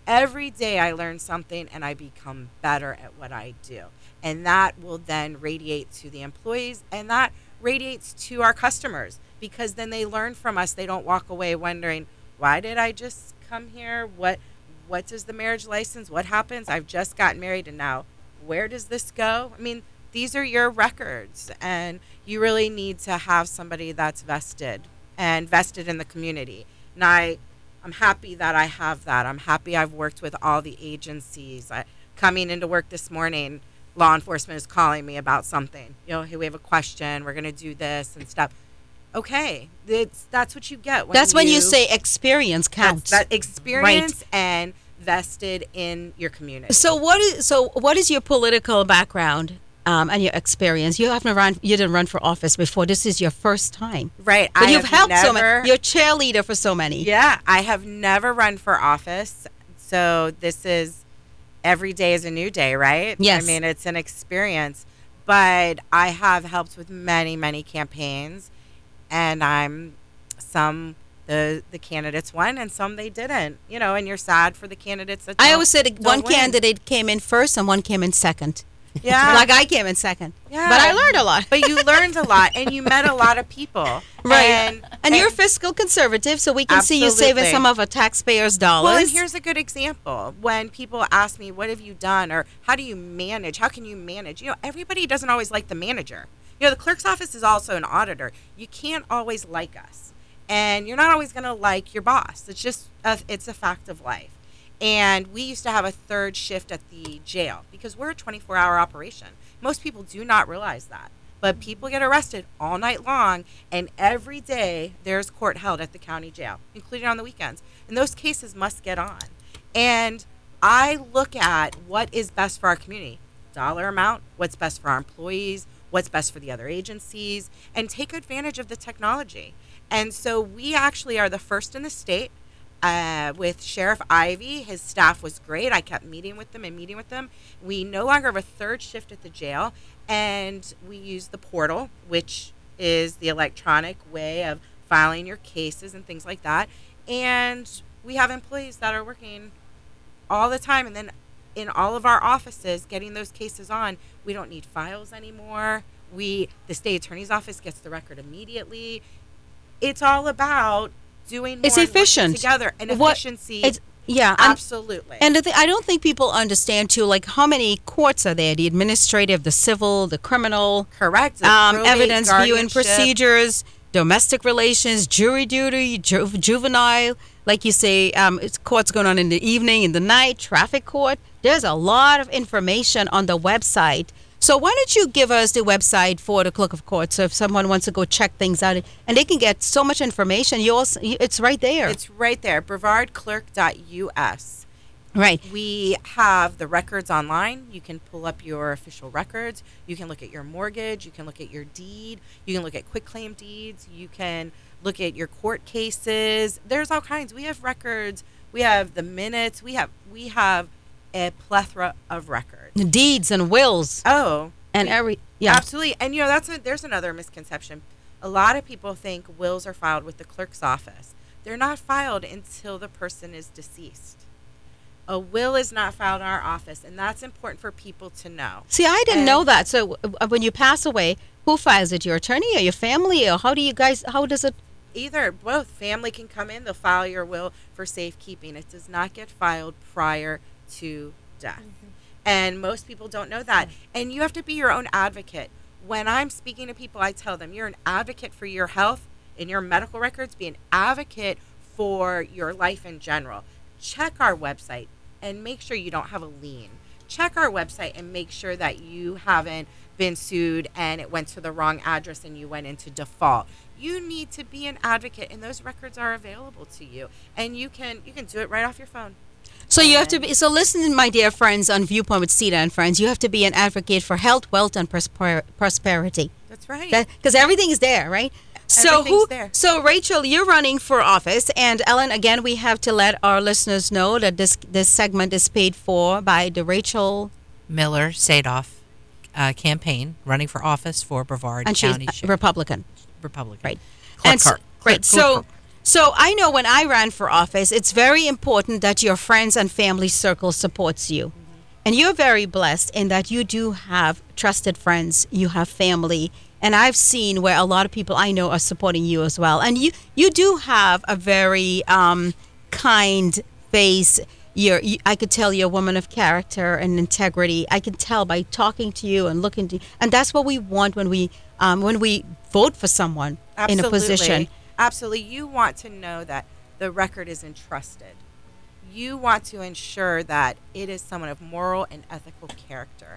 [SPEAKER 6] every day I learn something and I become better at what I do. And that will then radiate to the employees, and that radiates to our customers, because then they learn from us. They don't walk away wondering, why did I just come here? What what does the marriage license? What happens? I've just gotten married, and now where does this go? I mean, these are your records, and you really need to have somebody that's vested and vested in the community. And I, I'm happy that I have that. I'm happy I've worked with all the agencies. I, coming into work this morning, law enforcement is calling me about something. You know, hey, we have a question. We're going to do this and stuff. Okay, it's, that's what you get. When
[SPEAKER 2] That's
[SPEAKER 6] you,
[SPEAKER 2] when you say experience
[SPEAKER 6] that's
[SPEAKER 2] counts.
[SPEAKER 6] that experience and vested in your community.
[SPEAKER 2] So what is so what is your political background um, and your experience? You haven't run. You didn't run for office before. This is your first time,
[SPEAKER 6] Right.
[SPEAKER 2] but
[SPEAKER 6] I
[SPEAKER 2] you've
[SPEAKER 6] have
[SPEAKER 2] helped so
[SPEAKER 6] never-
[SPEAKER 2] many. You're cheerleader for so many.
[SPEAKER 6] Yeah, I have never run for office. So this is every day is a new day, right?
[SPEAKER 2] Yes.
[SPEAKER 6] I mean, it's an experience. But I have helped with many, many campaigns. And I'm some the the candidates won and some they didn't. You know, and you're sad for the candidates that
[SPEAKER 2] I
[SPEAKER 6] don't-
[SPEAKER 2] always said
[SPEAKER 6] don't
[SPEAKER 2] one
[SPEAKER 6] win.
[SPEAKER 2] candidate came in first and one came in second.
[SPEAKER 6] Yeah.
[SPEAKER 2] Like I came in second.
[SPEAKER 6] Yeah.
[SPEAKER 2] But I learned a lot.
[SPEAKER 6] But you learned a lot and you met a lot of people.
[SPEAKER 2] Right.
[SPEAKER 6] And,
[SPEAKER 2] And you're fiscal conservative, so we can see you saving
[SPEAKER 6] Absolutely.
[SPEAKER 2] some of our taxpayers' dollars.
[SPEAKER 6] Well, and here's a good example. When people ask me, what have you done? Or how do you manage? How can you manage? You know, everybody doesn't always like the manager. You know, the clerk's office is also an auditor. You can't always like us. And you're not always going to like your boss. It's just, a, it's a fact of life. And we used to have a third shift at the jail because we're a twenty-four hour operation. Most people do not realize that. But people get arrested all night long, and every day there's court held at the county jail, including on the weekends. And those cases must get on. And I look at what is best for our community, dollar amount, what's best for our employees, what's best for the other agencies, and take advantage of the technology. And so we actually are the first in the state. Uh, with Sheriff Ivy, his staff was great. I kept meeting with them and meeting with them. We no longer have a third shift at the jail, and we use the portal, which is the electronic way of filing your cases and things like that. And we have employees that are working all the time, and then in all of our offices getting those cases on. We don't need files anymore. We the state attorney's office gets the record immediately. It's all about doing more
[SPEAKER 2] It's
[SPEAKER 6] and working
[SPEAKER 2] efficient.
[SPEAKER 6] together and
[SPEAKER 2] What-
[SPEAKER 6] efficiency.
[SPEAKER 2] It's, yeah. and-
[SPEAKER 6] absolutely.
[SPEAKER 2] And the th- I don't think people understand too, like how many courts are there? The administrative, the civil, the criminal,
[SPEAKER 6] correct. The
[SPEAKER 2] um,
[SPEAKER 6] probate,
[SPEAKER 2] evidence viewing
[SPEAKER 6] guardianship.
[SPEAKER 2] procedures, domestic relations, jury duty, ju- juvenile. Like you say, um, it's courts going on in the evening, in the night, traffic court. There's a lot of information on the website. So why don't you give us the website for the clerk of court? So if someone wants to go check things out, and they can get so much information, you also, it's right there.
[SPEAKER 6] It's right there, brevard clerk dot U S.
[SPEAKER 2] right.
[SPEAKER 6] We have the records online. You can pull up your official records. You can look at your mortgage. You can look at your deed. You can look at quitclaim deeds. You can look at your court cases. There's all kinds. We have records. We have the minutes. We have we have a plethora of records.
[SPEAKER 2] Deeds and wills
[SPEAKER 6] Oh,
[SPEAKER 2] and every yeah.
[SPEAKER 6] absolutely. And you know that's a, there's another misconception. A lot of people think wills are filed with the clerk's office. They're not filed until the person is deceased. A will is not filed in our office, and that's important for people to know.
[SPEAKER 2] See, I didn't
[SPEAKER 6] And-
[SPEAKER 2] know that. So uh, when you pass away, who files it? Your attorney or your family, or how do you guys? How does it?
[SPEAKER 6] Either, both. Family can come in, they'll file your will for safekeeping. It does not get filed prior to death. And most people don't know that. And you have to be your own advocate. When I'm speaking to people, I tell them you're an advocate for your health in your medical records, be an advocate for your life in general. Check our website and make sure you don't have a lien. Check our website and make sure that you haven't been sued and it went to the wrong address and you went into default. You need to be an advocate, and those records are available to you. And you can you can do it right off your phone.
[SPEAKER 2] So you have to be. So listen, my dear friends, on Viewpoint with Sita and friends, you have to be an advocate for health, wealth, and prosper- prosperity.
[SPEAKER 6] That's right.
[SPEAKER 2] Because everything is there, right? So
[SPEAKER 6] Everything's
[SPEAKER 2] who?
[SPEAKER 6] there.
[SPEAKER 2] So Rachel, you're running for office, and Ellen. Again, we have to let our listeners know that this this segment is paid for by the Rachel,
[SPEAKER 3] Miller Sadoff uh, campaign, running for office for Brevard
[SPEAKER 2] and she's
[SPEAKER 3] County
[SPEAKER 2] a
[SPEAKER 3] Sheriff-
[SPEAKER 2] Republican,
[SPEAKER 3] Republican.
[SPEAKER 2] right?
[SPEAKER 3] Clerk
[SPEAKER 2] and so,
[SPEAKER 3] Clerk.
[SPEAKER 2] right.
[SPEAKER 3] Clerk
[SPEAKER 2] So,
[SPEAKER 3] Clerk.
[SPEAKER 2] So I know when I ran for office, it's very important that your friends and family circle supports you. Mm-hmm. And you're very blessed in that you do have trusted friends, you have family. And I've seen where a lot of people I know are supporting you as well. And you, you do have a very um, kind face. You're, you, I could tell you're a woman of character and integrity. I can tell by talking to you and looking to you. And that's what we want when we um, when we vote for someone
[SPEAKER 6] Absolutely.
[SPEAKER 2] in a position.
[SPEAKER 6] Absolutely. You want to know that the record is entrusted. You want to ensure that it is someone of moral and ethical character.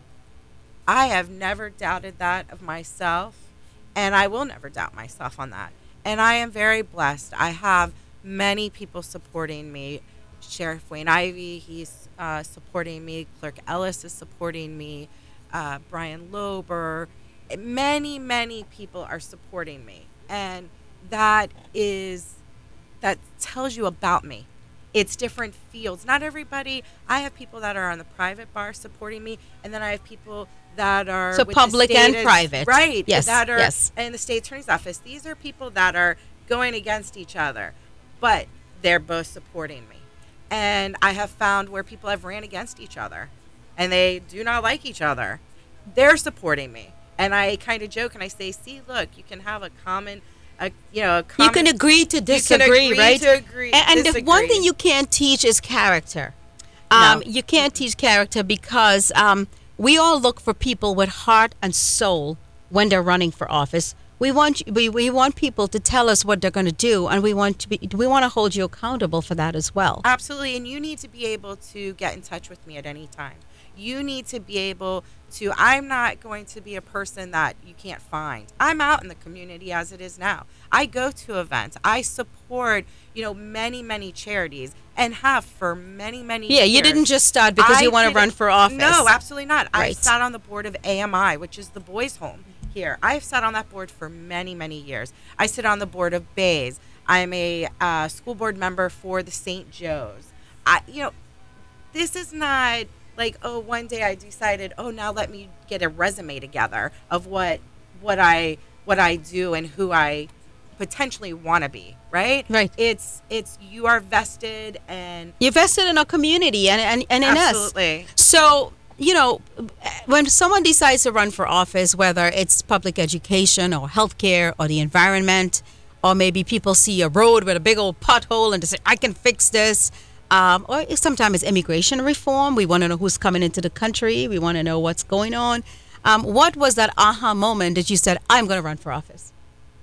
[SPEAKER 6] I have never doubted that of myself, and I will never doubt myself on that. And I am very blessed. I have many people supporting me. Sheriff Wayne Ivey, he's uh, supporting me. Clerk Ellis is supporting me. Uh, Brian Lober. Many, many people are supporting me. And that is, that tells you about me. It's different fields. Not everybody, I have people that are on the private bar supporting me, and then I have people that are
[SPEAKER 2] so
[SPEAKER 6] with
[SPEAKER 2] public
[SPEAKER 6] the state
[SPEAKER 2] and private.
[SPEAKER 6] Right.
[SPEAKER 2] Yes.
[SPEAKER 6] That are
[SPEAKER 2] yes.
[SPEAKER 6] in the state attorney's office. These are people that are going against each other, but they're both supporting me. And I have found where people have ran against each other and they do not like each other. They're supporting me. And I kind of joke and I say, see, look, you can have a common, a, you know, a common,
[SPEAKER 2] you can agree to disagree,
[SPEAKER 6] you can agree
[SPEAKER 2] right?
[SPEAKER 6] To agree,
[SPEAKER 2] and and
[SPEAKER 6] disagree.
[SPEAKER 2] the one thing you can't teach is character.
[SPEAKER 6] No.
[SPEAKER 2] Um, you can't teach character because um, we all look for people with heart and soul when they're running for office. We want we, we want people to tell us what they're going to do, and we want to be we want to hold you accountable for that as well.
[SPEAKER 6] Absolutely, and you need to be able to get in touch with me at any time. You need to be able to, I'm not going to be a person that you can't find. I'm out in the community as it is now. I go to events. I support, you know, many, many charities and have for many, many
[SPEAKER 2] yeah,
[SPEAKER 6] years.
[SPEAKER 2] you didn't just start because
[SPEAKER 6] I
[SPEAKER 2] you want to run
[SPEAKER 6] didn't-
[SPEAKER 2] for office.
[SPEAKER 6] No, absolutely not. I
[SPEAKER 2] Right.
[SPEAKER 6] sat on the board of A M I, which is the boys' home here. I've sat on that board for many, many years. I sit on the board of Bays. I'm a uh, school board member for the Saint Joe's. I, you know, this is not like, oh, one day I decided, oh, now let me get a resume together of what what I what I do and who I potentially want to be, right?
[SPEAKER 2] Right.
[SPEAKER 6] It's it's you are vested and
[SPEAKER 2] You're vested in our community and and, and in us.
[SPEAKER 6] absolutely.
[SPEAKER 2] So, you know, when someone decides to run for office, whether it's public education or healthcare or the environment, or maybe people see a road with a big old pothole and they say, I can fix this. Um, or sometimes it's immigration reform. We want to know who's coming into the country. We want to know what's going on. Um, what was that aha moment that you said, I'm going to run for office?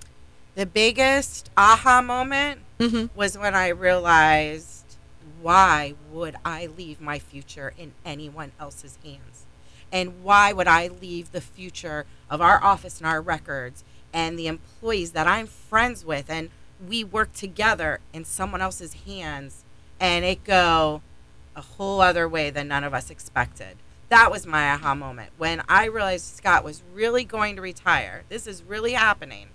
[SPEAKER 6] The biggest aha moment
[SPEAKER 2] Mm-hmm.
[SPEAKER 6] was when I realized, why would I leave my future in anyone else's hands? And why would I leave the future of our office and our records and the employees that I'm friends with and we work together in someone else's hands and it go a whole other way than none of us expected? That was my aha moment when I realized Scott was really going to retire. This is really happening.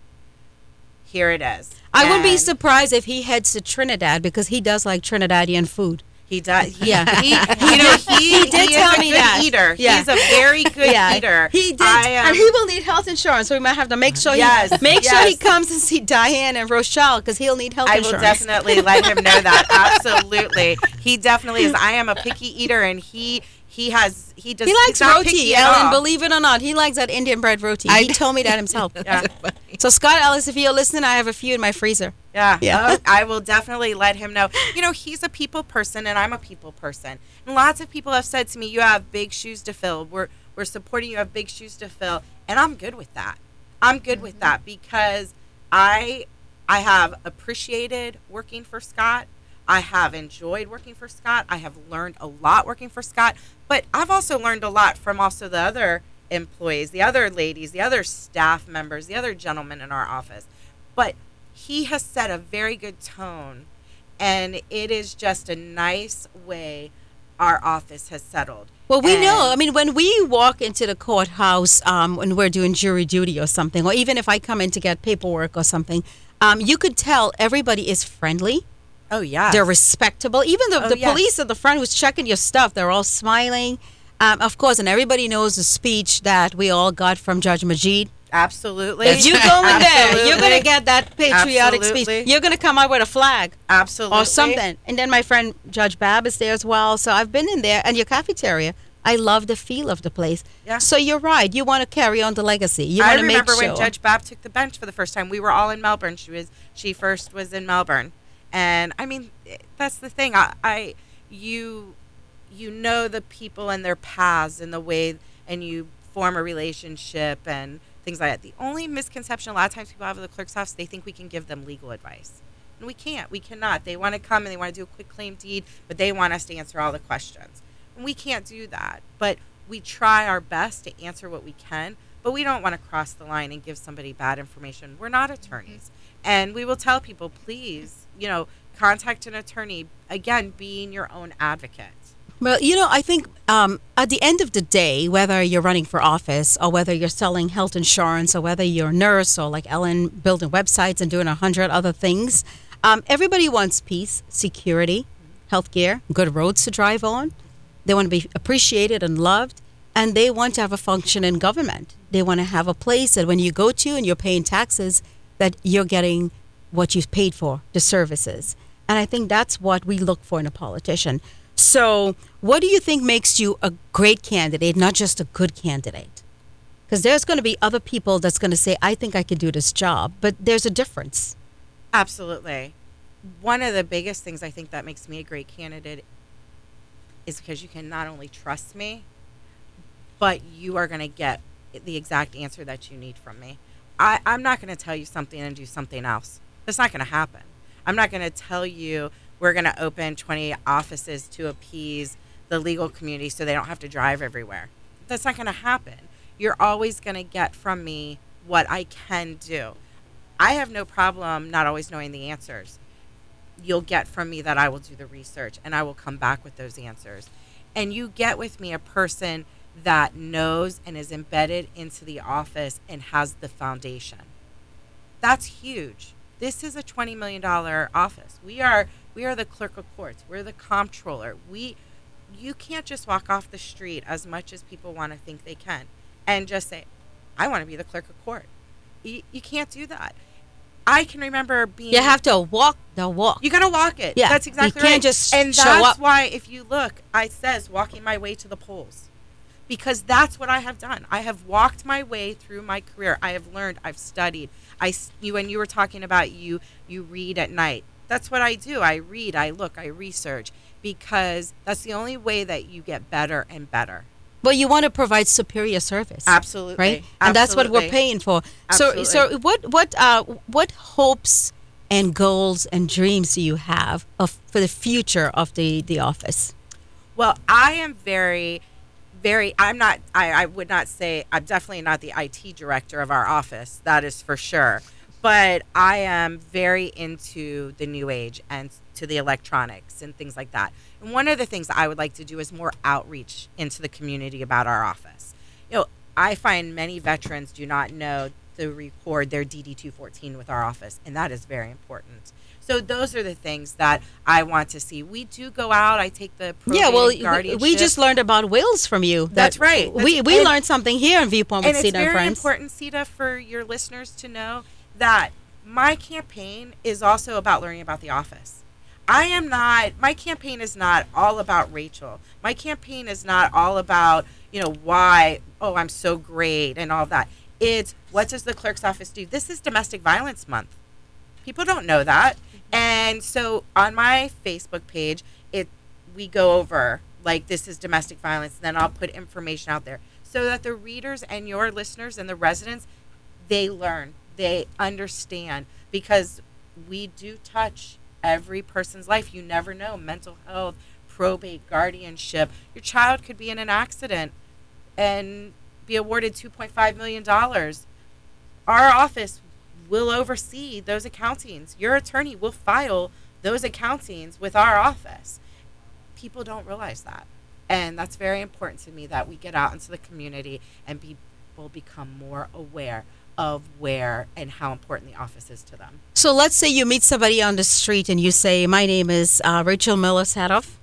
[SPEAKER 6] Here it is.
[SPEAKER 2] I wouldn't be
[SPEAKER 6] And
[SPEAKER 2] surprised if he heads to Trinidad because he does like Trinidadian food.
[SPEAKER 6] He does. He,
[SPEAKER 2] Yeah.
[SPEAKER 6] He, you know, he,
[SPEAKER 2] He did
[SPEAKER 6] he
[SPEAKER 2] tell
[SPEAKER 6] is a
[SPEAKER 2] me
[SPEAKER 6] good
[SPEAKER 2] that.
[SPEAKER 6] eater.
[SPEAKER 2] Yeah.
[SPEAKER 6] He's a very good eater.
[SPEAKER 2] He did,
[SPEAKER 6] I am,
[SPEAKER 2] and he will need health insurance. So we might have to make sure.
[SPEAKER 6] Yes,
[SPEAKER 2] he, make sure he
[SPEAKER 6] yes.
[SPEAKER 2] comes and see Diane and Rochelle because he'll need health
[SPEAKER 6] I will
[SPEAKER 2] insurance.
[SPEAKER 6] definitely let him know that. Absolutely. He definitely is. I am a picky eater, and he he has he does.
[SPEAKER 2] He
[SPEAKER 6] he's
[SPEAKER 2] likes
[SPEAKER 6] not picky
[SPEAKER 2] roti,
[SPEAKER 6] at
[SPEAKER 2] Ellen.
[SPEAKER 6] all.
[SPEAKER 2] Believe it or not, he likes that Indian bread roti.
[SPEAKER 3] I
[SPEAKER 2] he
[SPEAKER 3] d-
[SPEAKER 2] told me that himself.
[SPEAKER 6] Yeah.
[SPEAKER 2] So Scott Ellis, if you're listening, I have a few in my freezer.
[SPEAKER 6] Yeah,
[SPEAKER 2] Yeah.
[SPEAKER 6] Oh, I will definitely let him know. You know, he's a people person, and I'm a people person. And lots of people have said to me, "You have big shoes to fill. We're we're supporting you. Have big shoes to fill," and I'm good with that. I'm good with that because I I have appreciated working for Scott. I have enjoyed working for Scott. I have learned a lot working for Scott, but I've also learned a lot from also the other employees, the other ladies, the other staff members, the other gentlemen in our office. But he has set a very good tone, and it is just a nice way our office has settled.
[SPEAKER 2] Well, we
[SPEAKER 6] And-
[SPEAKER 2] know. I mean, when we walk into the courthouse um, when we're doing jury duty or something, or even if I come in to get paperwork or something, um, you could tell everybody is friendly.
[SPEAKER 6] Oh, yeah.
[SPEAKER 2] They're respectable. Even the,
[SPEAKER 6] Oh,
[SPEAKER 2] the
[SPEAKER 6] yes.
[SPEAKER 2] police at the front who's checking your stuff, they're all smiling. Um, of course, and everybody knows the speech that we all got from Judge Majid.
[SPEAKER 6] Absolutely.
[SPEAKER 2] If you go in there, you're
[SPEAKER 6] Absolutely.
[SPEAKER 2] going to get that patriotic
[SPEAKER 6] Absolutely.
[SPEAKER 2] speech. You're going to come out with a flag
[SPEAKER 6] Absolutely.
[SPEAKER 2] or something. And then my friend Judge Bab is there as well. So I've been in there. And your cafeteria, I love the feel of the place.
[SPEAKER 6] Yeah.
[SPEAKER 2] So you're right. You want to carry on the legacy. You
[SPEAKER 6] I
[SPEAKER 2] want to make
[SPEAKER 6] remember
[SPEAKER 2] sure.
[SPEAKER 6] when Judge Bab took the bench for the first time. We were all in Melbourne. She was she first was in Melbourne, and I mean that's the thing. I, I you you know the people and their paths and the way, and you form a relationship and things like that. The only misconception a lot of times people have of the clerk's office, they think we can give them legal advice, and we can't. We cannot. They want to come and they want to do a quick claim deed, but they want us to answer all the questions. And we can't do that, but we try our best to answer what we can, but we don't want to cross the line and give somebody bad information. We're not attorneys. And we will tell people, please, you know, contact an attorney. Again, being your own advocate.
[SPEAKER 2] Well, you know, I think um, at the end of the day, whether you're running for office or whether you're selling health insurance or whether you're a nurse or like Ellen building websites and doing a hundred other things, um, everybody wants peace, security, healthcare, good roads to drive on. They want to be appreciated and loved, and they want to have a function in government. They want to have a place that when you go to and you're paying taxes, that you're getting what you paid for, the services. And I think that's what we look for in a politician. So what do you think makes you a great candidate, not just a good candidate? Because there's going to be other people that's going to say, I think I could do this job, but there's a difference.
[SPEAKER 6] Absolutely. One of the biggest things I think that makes me a great candidate is because you can not only trust me, but you are going to get the exact answer that you need from me. I, I'm not going to tell you something and do something else. That's not going to happen. I'm not going to tell you we're going to open twenty offices to appease the legal community so they don't have to drive everywhere. That's not going to happen. You're always going to get from me what I can do. I have no problem not always knowing the answers. You'll get from me that I will do the research and I will come back with those answers. And you get with me a person that knows and is embedded into the office and has the foundation. That's huge. This is a twenty million dollars office. We are we are the clerk of courts. We're the comptroller. We you can't just walk off the street, as much as people want to think they can, and just say, I want to be the clerk of court. You, you can't do that. I can remember being...
[SPEAKER 2] You have to walk the walk.
[SPEAKER 6] You got to walk it.
[SPEAKER 2] Yeah,
[SPEAKER 6] That's exactly
[SPEAKER 2] you can't
[SPEAKER 6] right.
[SPEAKER 2] just
[SPEAKER 6] and
[SPEAKER 2] show
[SPEAKER 6] that's
[SPEAKER 2] up.
[SPEAKER 6] why, if you look, I says walking my way to the polls. Because that's what I have done. I have walked my way through my career. I have learned. I've studied. I, you, when you were talking about you, you read at night. That's what I do. I read, I look, I research, because that's the only way that you get better and better.
[SPEAKER 2] Well, you want to provide superior service.
[SPEAKER 6] Absolutely.
[SPEAKER 2] Right? And that's what we're
[SPEAKER 6] Absolutely.
[SPEAKER 2] paying for. So, so
[SPEAKER 6] Absolutely.
[SPEAKER 2] what, what, uh, what hopes and goals and dreams do you have of for the future of the, the office?
[SPEAKER 6] Well, I am very, very, I'm not, I, I would not say, I'm definitely not the I T director of our office. That is for sure. But I am very into the new age and to the electronics and things like that. And one of the things I would like to do is more outreach into the community about our office. You know, I find many veterans do not know to record their D D two fourteen with our office, and that is very important. So those are the things that I want to see. We do go out. I take the probate
[SPEAKER 2] Yeah, well,
[SPEAKER 6] and guardianship.
[SPEAKER 2] we just learned about wills from you.
[SPEAKER 6] That's
[SPEAKER 2] That-
[SPEAKER 6] right.
[SPEAKER 2] we
[SPEAKER 6] That's-
[SPEAKER 2] we
[SPEAKER 6] and-
[SPEAKER 2] learned something here in Viewpoint with
[SPEAKER 6] and it's
[SPEAKER 2] Sita and
[SPEAKER 6] very
[SPEAKER 2] Friends.
[SPEAKER 6] important, Sita, for your listeners to know that my campaign is also about learning about the office. I am not, my campaign is not all about Rachel. My campaign is not all about, you know, why, oh, I'm so great and all that. It's what does the clerk's office do? This is Domestic Violence Month. People don't know that. And so on my Facebook page, it we go over, like, this is domestic violence, and then I'll put information out there so that the readers and your listeners and the residents, they learn, they understand, because we do touch every person's life. You never know. Mental health, probate, guardianship. Your child could be in an accident and be awarded two point five million dollars. Our office will oversee those accountings. Your attorney will file those accountings with our office. People don't realize that. And that's very important to me, that we get out into the community and people become more aware of where and how important the office is to them.
[SPEAKER 2] So let's say you meet somebody on the street and you say, my name is uh, Rachel Miller Sadoff,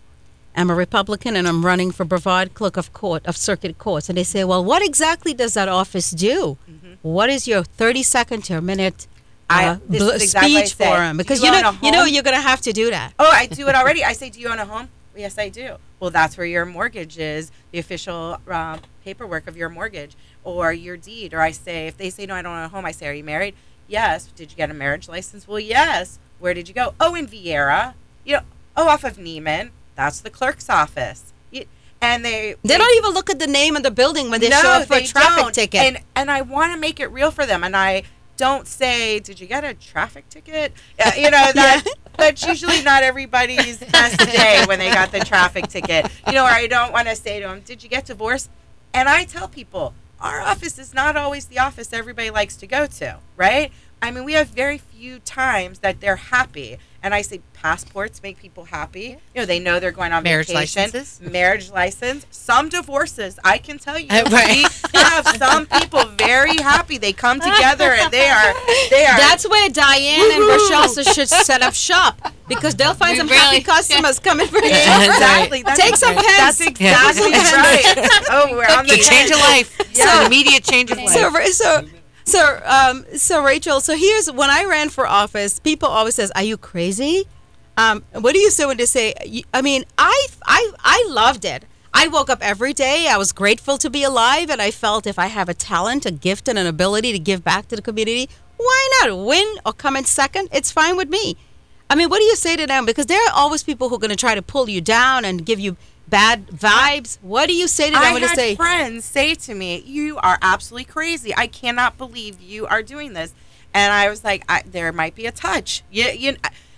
[SPEAKER 2] I'm a Republican and I'm running for Brevard Clerk of Court of Circuit Courts. And they say, well, what exactly does that office do? Mm-hmm. What is your thirty second to a minute uh,
[SPEAKER 6] I, this
[SPEAKER 2] bl-
[SPEAKER 6] is exactly what I
[SPEAKER 2] speech
[SPEAKER 6] say.
[SPEAKER 2] for him?
[SPEAKER 6] Do
[SPEAKER 2] Because
[SPEAKER 6] you
[SPEAKER 2] you,
[SPEAKER 6] own
[SPEAKER 2] know,
[SPEAKER 6] a
[SPEAKER 2] you know
[SPEAKER 6] home?
[SPEAKER 2] you're going to have to do that.
[SPEAKER 6] Oh, I do it already. I say, do you own a home? Yes, I do. Well, that's where your mortgage is, the official uh, paperwork of your mortgage or your deed. Or I say, if they say, no, I don't own a home, I say, are you married? Yes. Did you get a marriage license? Well, yes. Where did you go? Oh, in Vieira. You know, oh, off of Neiman. That's the clerk's office. You, and they,
[SPEAKER 2] They, don't even look at the name of the building when they
[SPEAKER 6] no,
[SPEAKER 2] show up for
[SPEAKER 6] they
[SPEAKER 2] a traffic
[SPEAKER 6] don't.
[SPEAKER 2] ticket.
[SPEAKER 6] And, and I want to make it real for them. And I don't say, did you get a traffic ticket? Uh, you know, that that's usually not everybody's best day when they got the traffic ticket. You know, or I don't want to say to them, did you get divorced? And I tell people, our office is not always the office everybody likes to go to, right? I mean, we have very few times that they're happy. And I say passports make people happy. You know, they know they're going on
[SPEAKER 3] Marriage
[SPEAKER 6] vacation.
[SPEAKER 3] licenses.
[SPEAKER 6] Marriage license. Some divorces. I can tell you.
[SPEAKER 3] Uh, right.
[SPEAKER 6] We have some people very happy. They come together and they are, they are.
[SPEAKER 2] That's where Diane and Rochelle should set up shop because they'll find
[SPEAKER 3] We
[SPEAKER 2] some
[SPEAKER 3] really-
[SPEAKER 2] happy customers coming for you.
[SPEAKER 6] exactly. That's
[SPEAKER 2] Take some
[SPEAKER 6] exactly-
[SPEAKER 2] pens.
[SPEAKER 6] That's exactly right. Oh, we're on the
[SPEAKER 3] The change of life.
[SPEAKER 6] Yeah.
[SPEAKER 3] An immediate change of life.
[SPEAKER 2] So, so, so, um, so Rachel. So here's when I ran for office. People always says, "Are you crazy?" Um, what do you say when they say? I mean, I, I, I loved it. I woke up every day. I was grateful to be alive, and I felt if I have a talent, a gift, and an ability to give back to the community, why not win or come in second? It's fine with me. I mean, what do you say to them? Because there are always people who are going to try to pull you down and give you bad vibes. What do you say to them
[SPEAKER 6] I
[SPEAKER 2] when they
[SPEAKER 6] had
[SPEAKER 2] say?
[SPEAKER 6] friends say to me, "You are absolutely crazy. I cannot believe you are doing this." And I was like, I, "There might be a touch, you, you,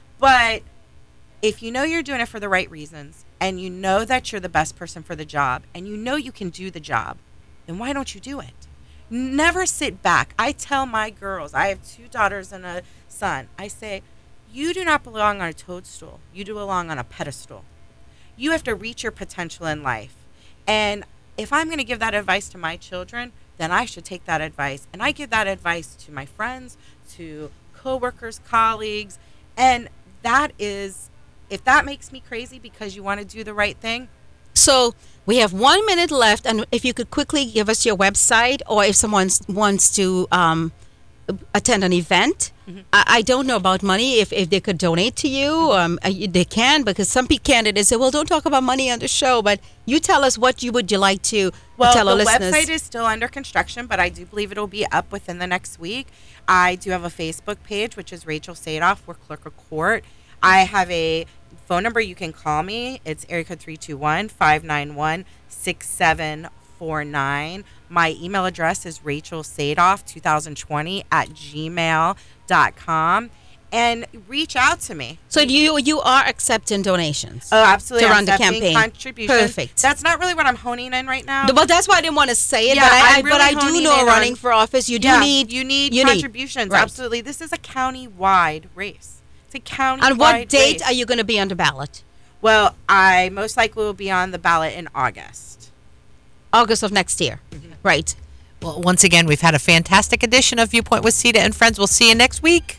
[SPEAKER 6] but if you know you're doing it for the right reasons, and you know that you're the best person for the job, and you know you can do the job, then why don't you do it? Never sit back." I tell my girls, I have two daughters and a son. I say, you do not belong on a toadstool. You do belong on a pedestal. You have to reach your potential in life. And if I'm going to give that advice to my children, then I should take that advice. And I give that advice to my friends, to coworkers, colleagues. And that is, if that makes me crazy because you want to do the right thing.
[SPEAKER 2] So we have one minute left, and if you could quickly give us your website, or if someone wants to um, attend an event. Mm-hmm. I, I don't know about money. If, if they could donate to you, um, uh, they can, because some pe- candidates say, well, don't talk about money on the show, but you tell us what you would you like to
[SPEAKER 6] well,
[SPEAKER 2] tell our
[SPEAKER 6] the
[SPEAKER 2] listeners.
[SPEAKER 6] website is still under construction, but I do believe it'll be up within the next week. I do have a Facebook page, which is Rachel Sadoff. We're Clerk of Court. I have a phone number you can call me. It's area code three two one, five nine one, six seven four nine. My email address is rachel sadoff twenty twenty at gmail dot com. And reach out to me.
[SPEAKER 2] So you you are accepting donations.
[SPEAKER 6] Oh, absolutely.
[SPEAKER 2] To
[SPEAKER 6] I'm
[SPEAKER 2] run the
[SPEAKER 6] accepting
[SPEAKER 2] campaign.
[SPEAKER 6] Contributions.
[SPEAKER 2] Perfect.
[SPEAKER 6] That's not really what I'm honing in right now.
[SPEAKER 2] But that's why I didn't want to say it.
[SPEAKER 6] Yeah,
[SPEAKER 2] but I, I
[SPEAKER 6] I'm
[SPEAKER 2] but
[SPEAKER 6] really
[SPEAKER 2] I do
[SPEAKER 6] honing
[SPEAKER 2] know
[SPEAKER 6] in
[SPEAKER 2] running
[SPEAKER 6] on-
[SPEAKER 2] for office, you do
[SPEAKER 6] Yeah,
[SPEAKER 2] need
[SPEAKER 6] you need
[SPEAKER 2] you
[SPEAKER 6] contributions.
[SPEAKER 2] Right.
[SPEAKER 6] Absolutely. This is a county-wide race. It's a county-wide
[SPEAKER 2] On what date
[SPEAKER 6] race.
[SPEAKER 2] are you going to be on the ballot?
[SPEAKER 6] Well, I most likely will be on the ballot in August.
[SPEAKER 2] August of next year.
[SPEAKER 6] Mm-hmm.
[SPEAKER 2] Right.
[SPEAKER 3] Well, once again, we've had a fantastic edition of Viewpoint with Sita and Friends. We'll see you next week.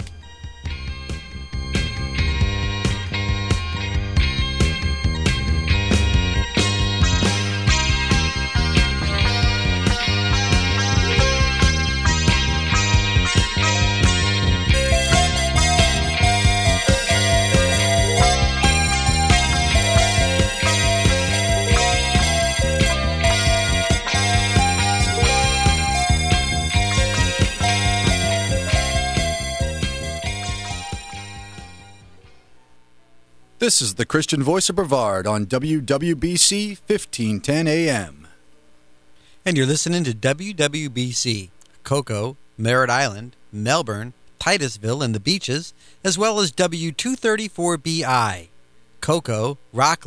[SPEAKER 7] This is the Christian Voice of Brevard on W W B C fifteen ten A M.
[SPEAKER 1] And you're listening to W W B C, Cocoa, Merritt Island, Melbourne, Titusville, and the Beaches, as well as W two thirty-four B I, Cocoa, Rockland,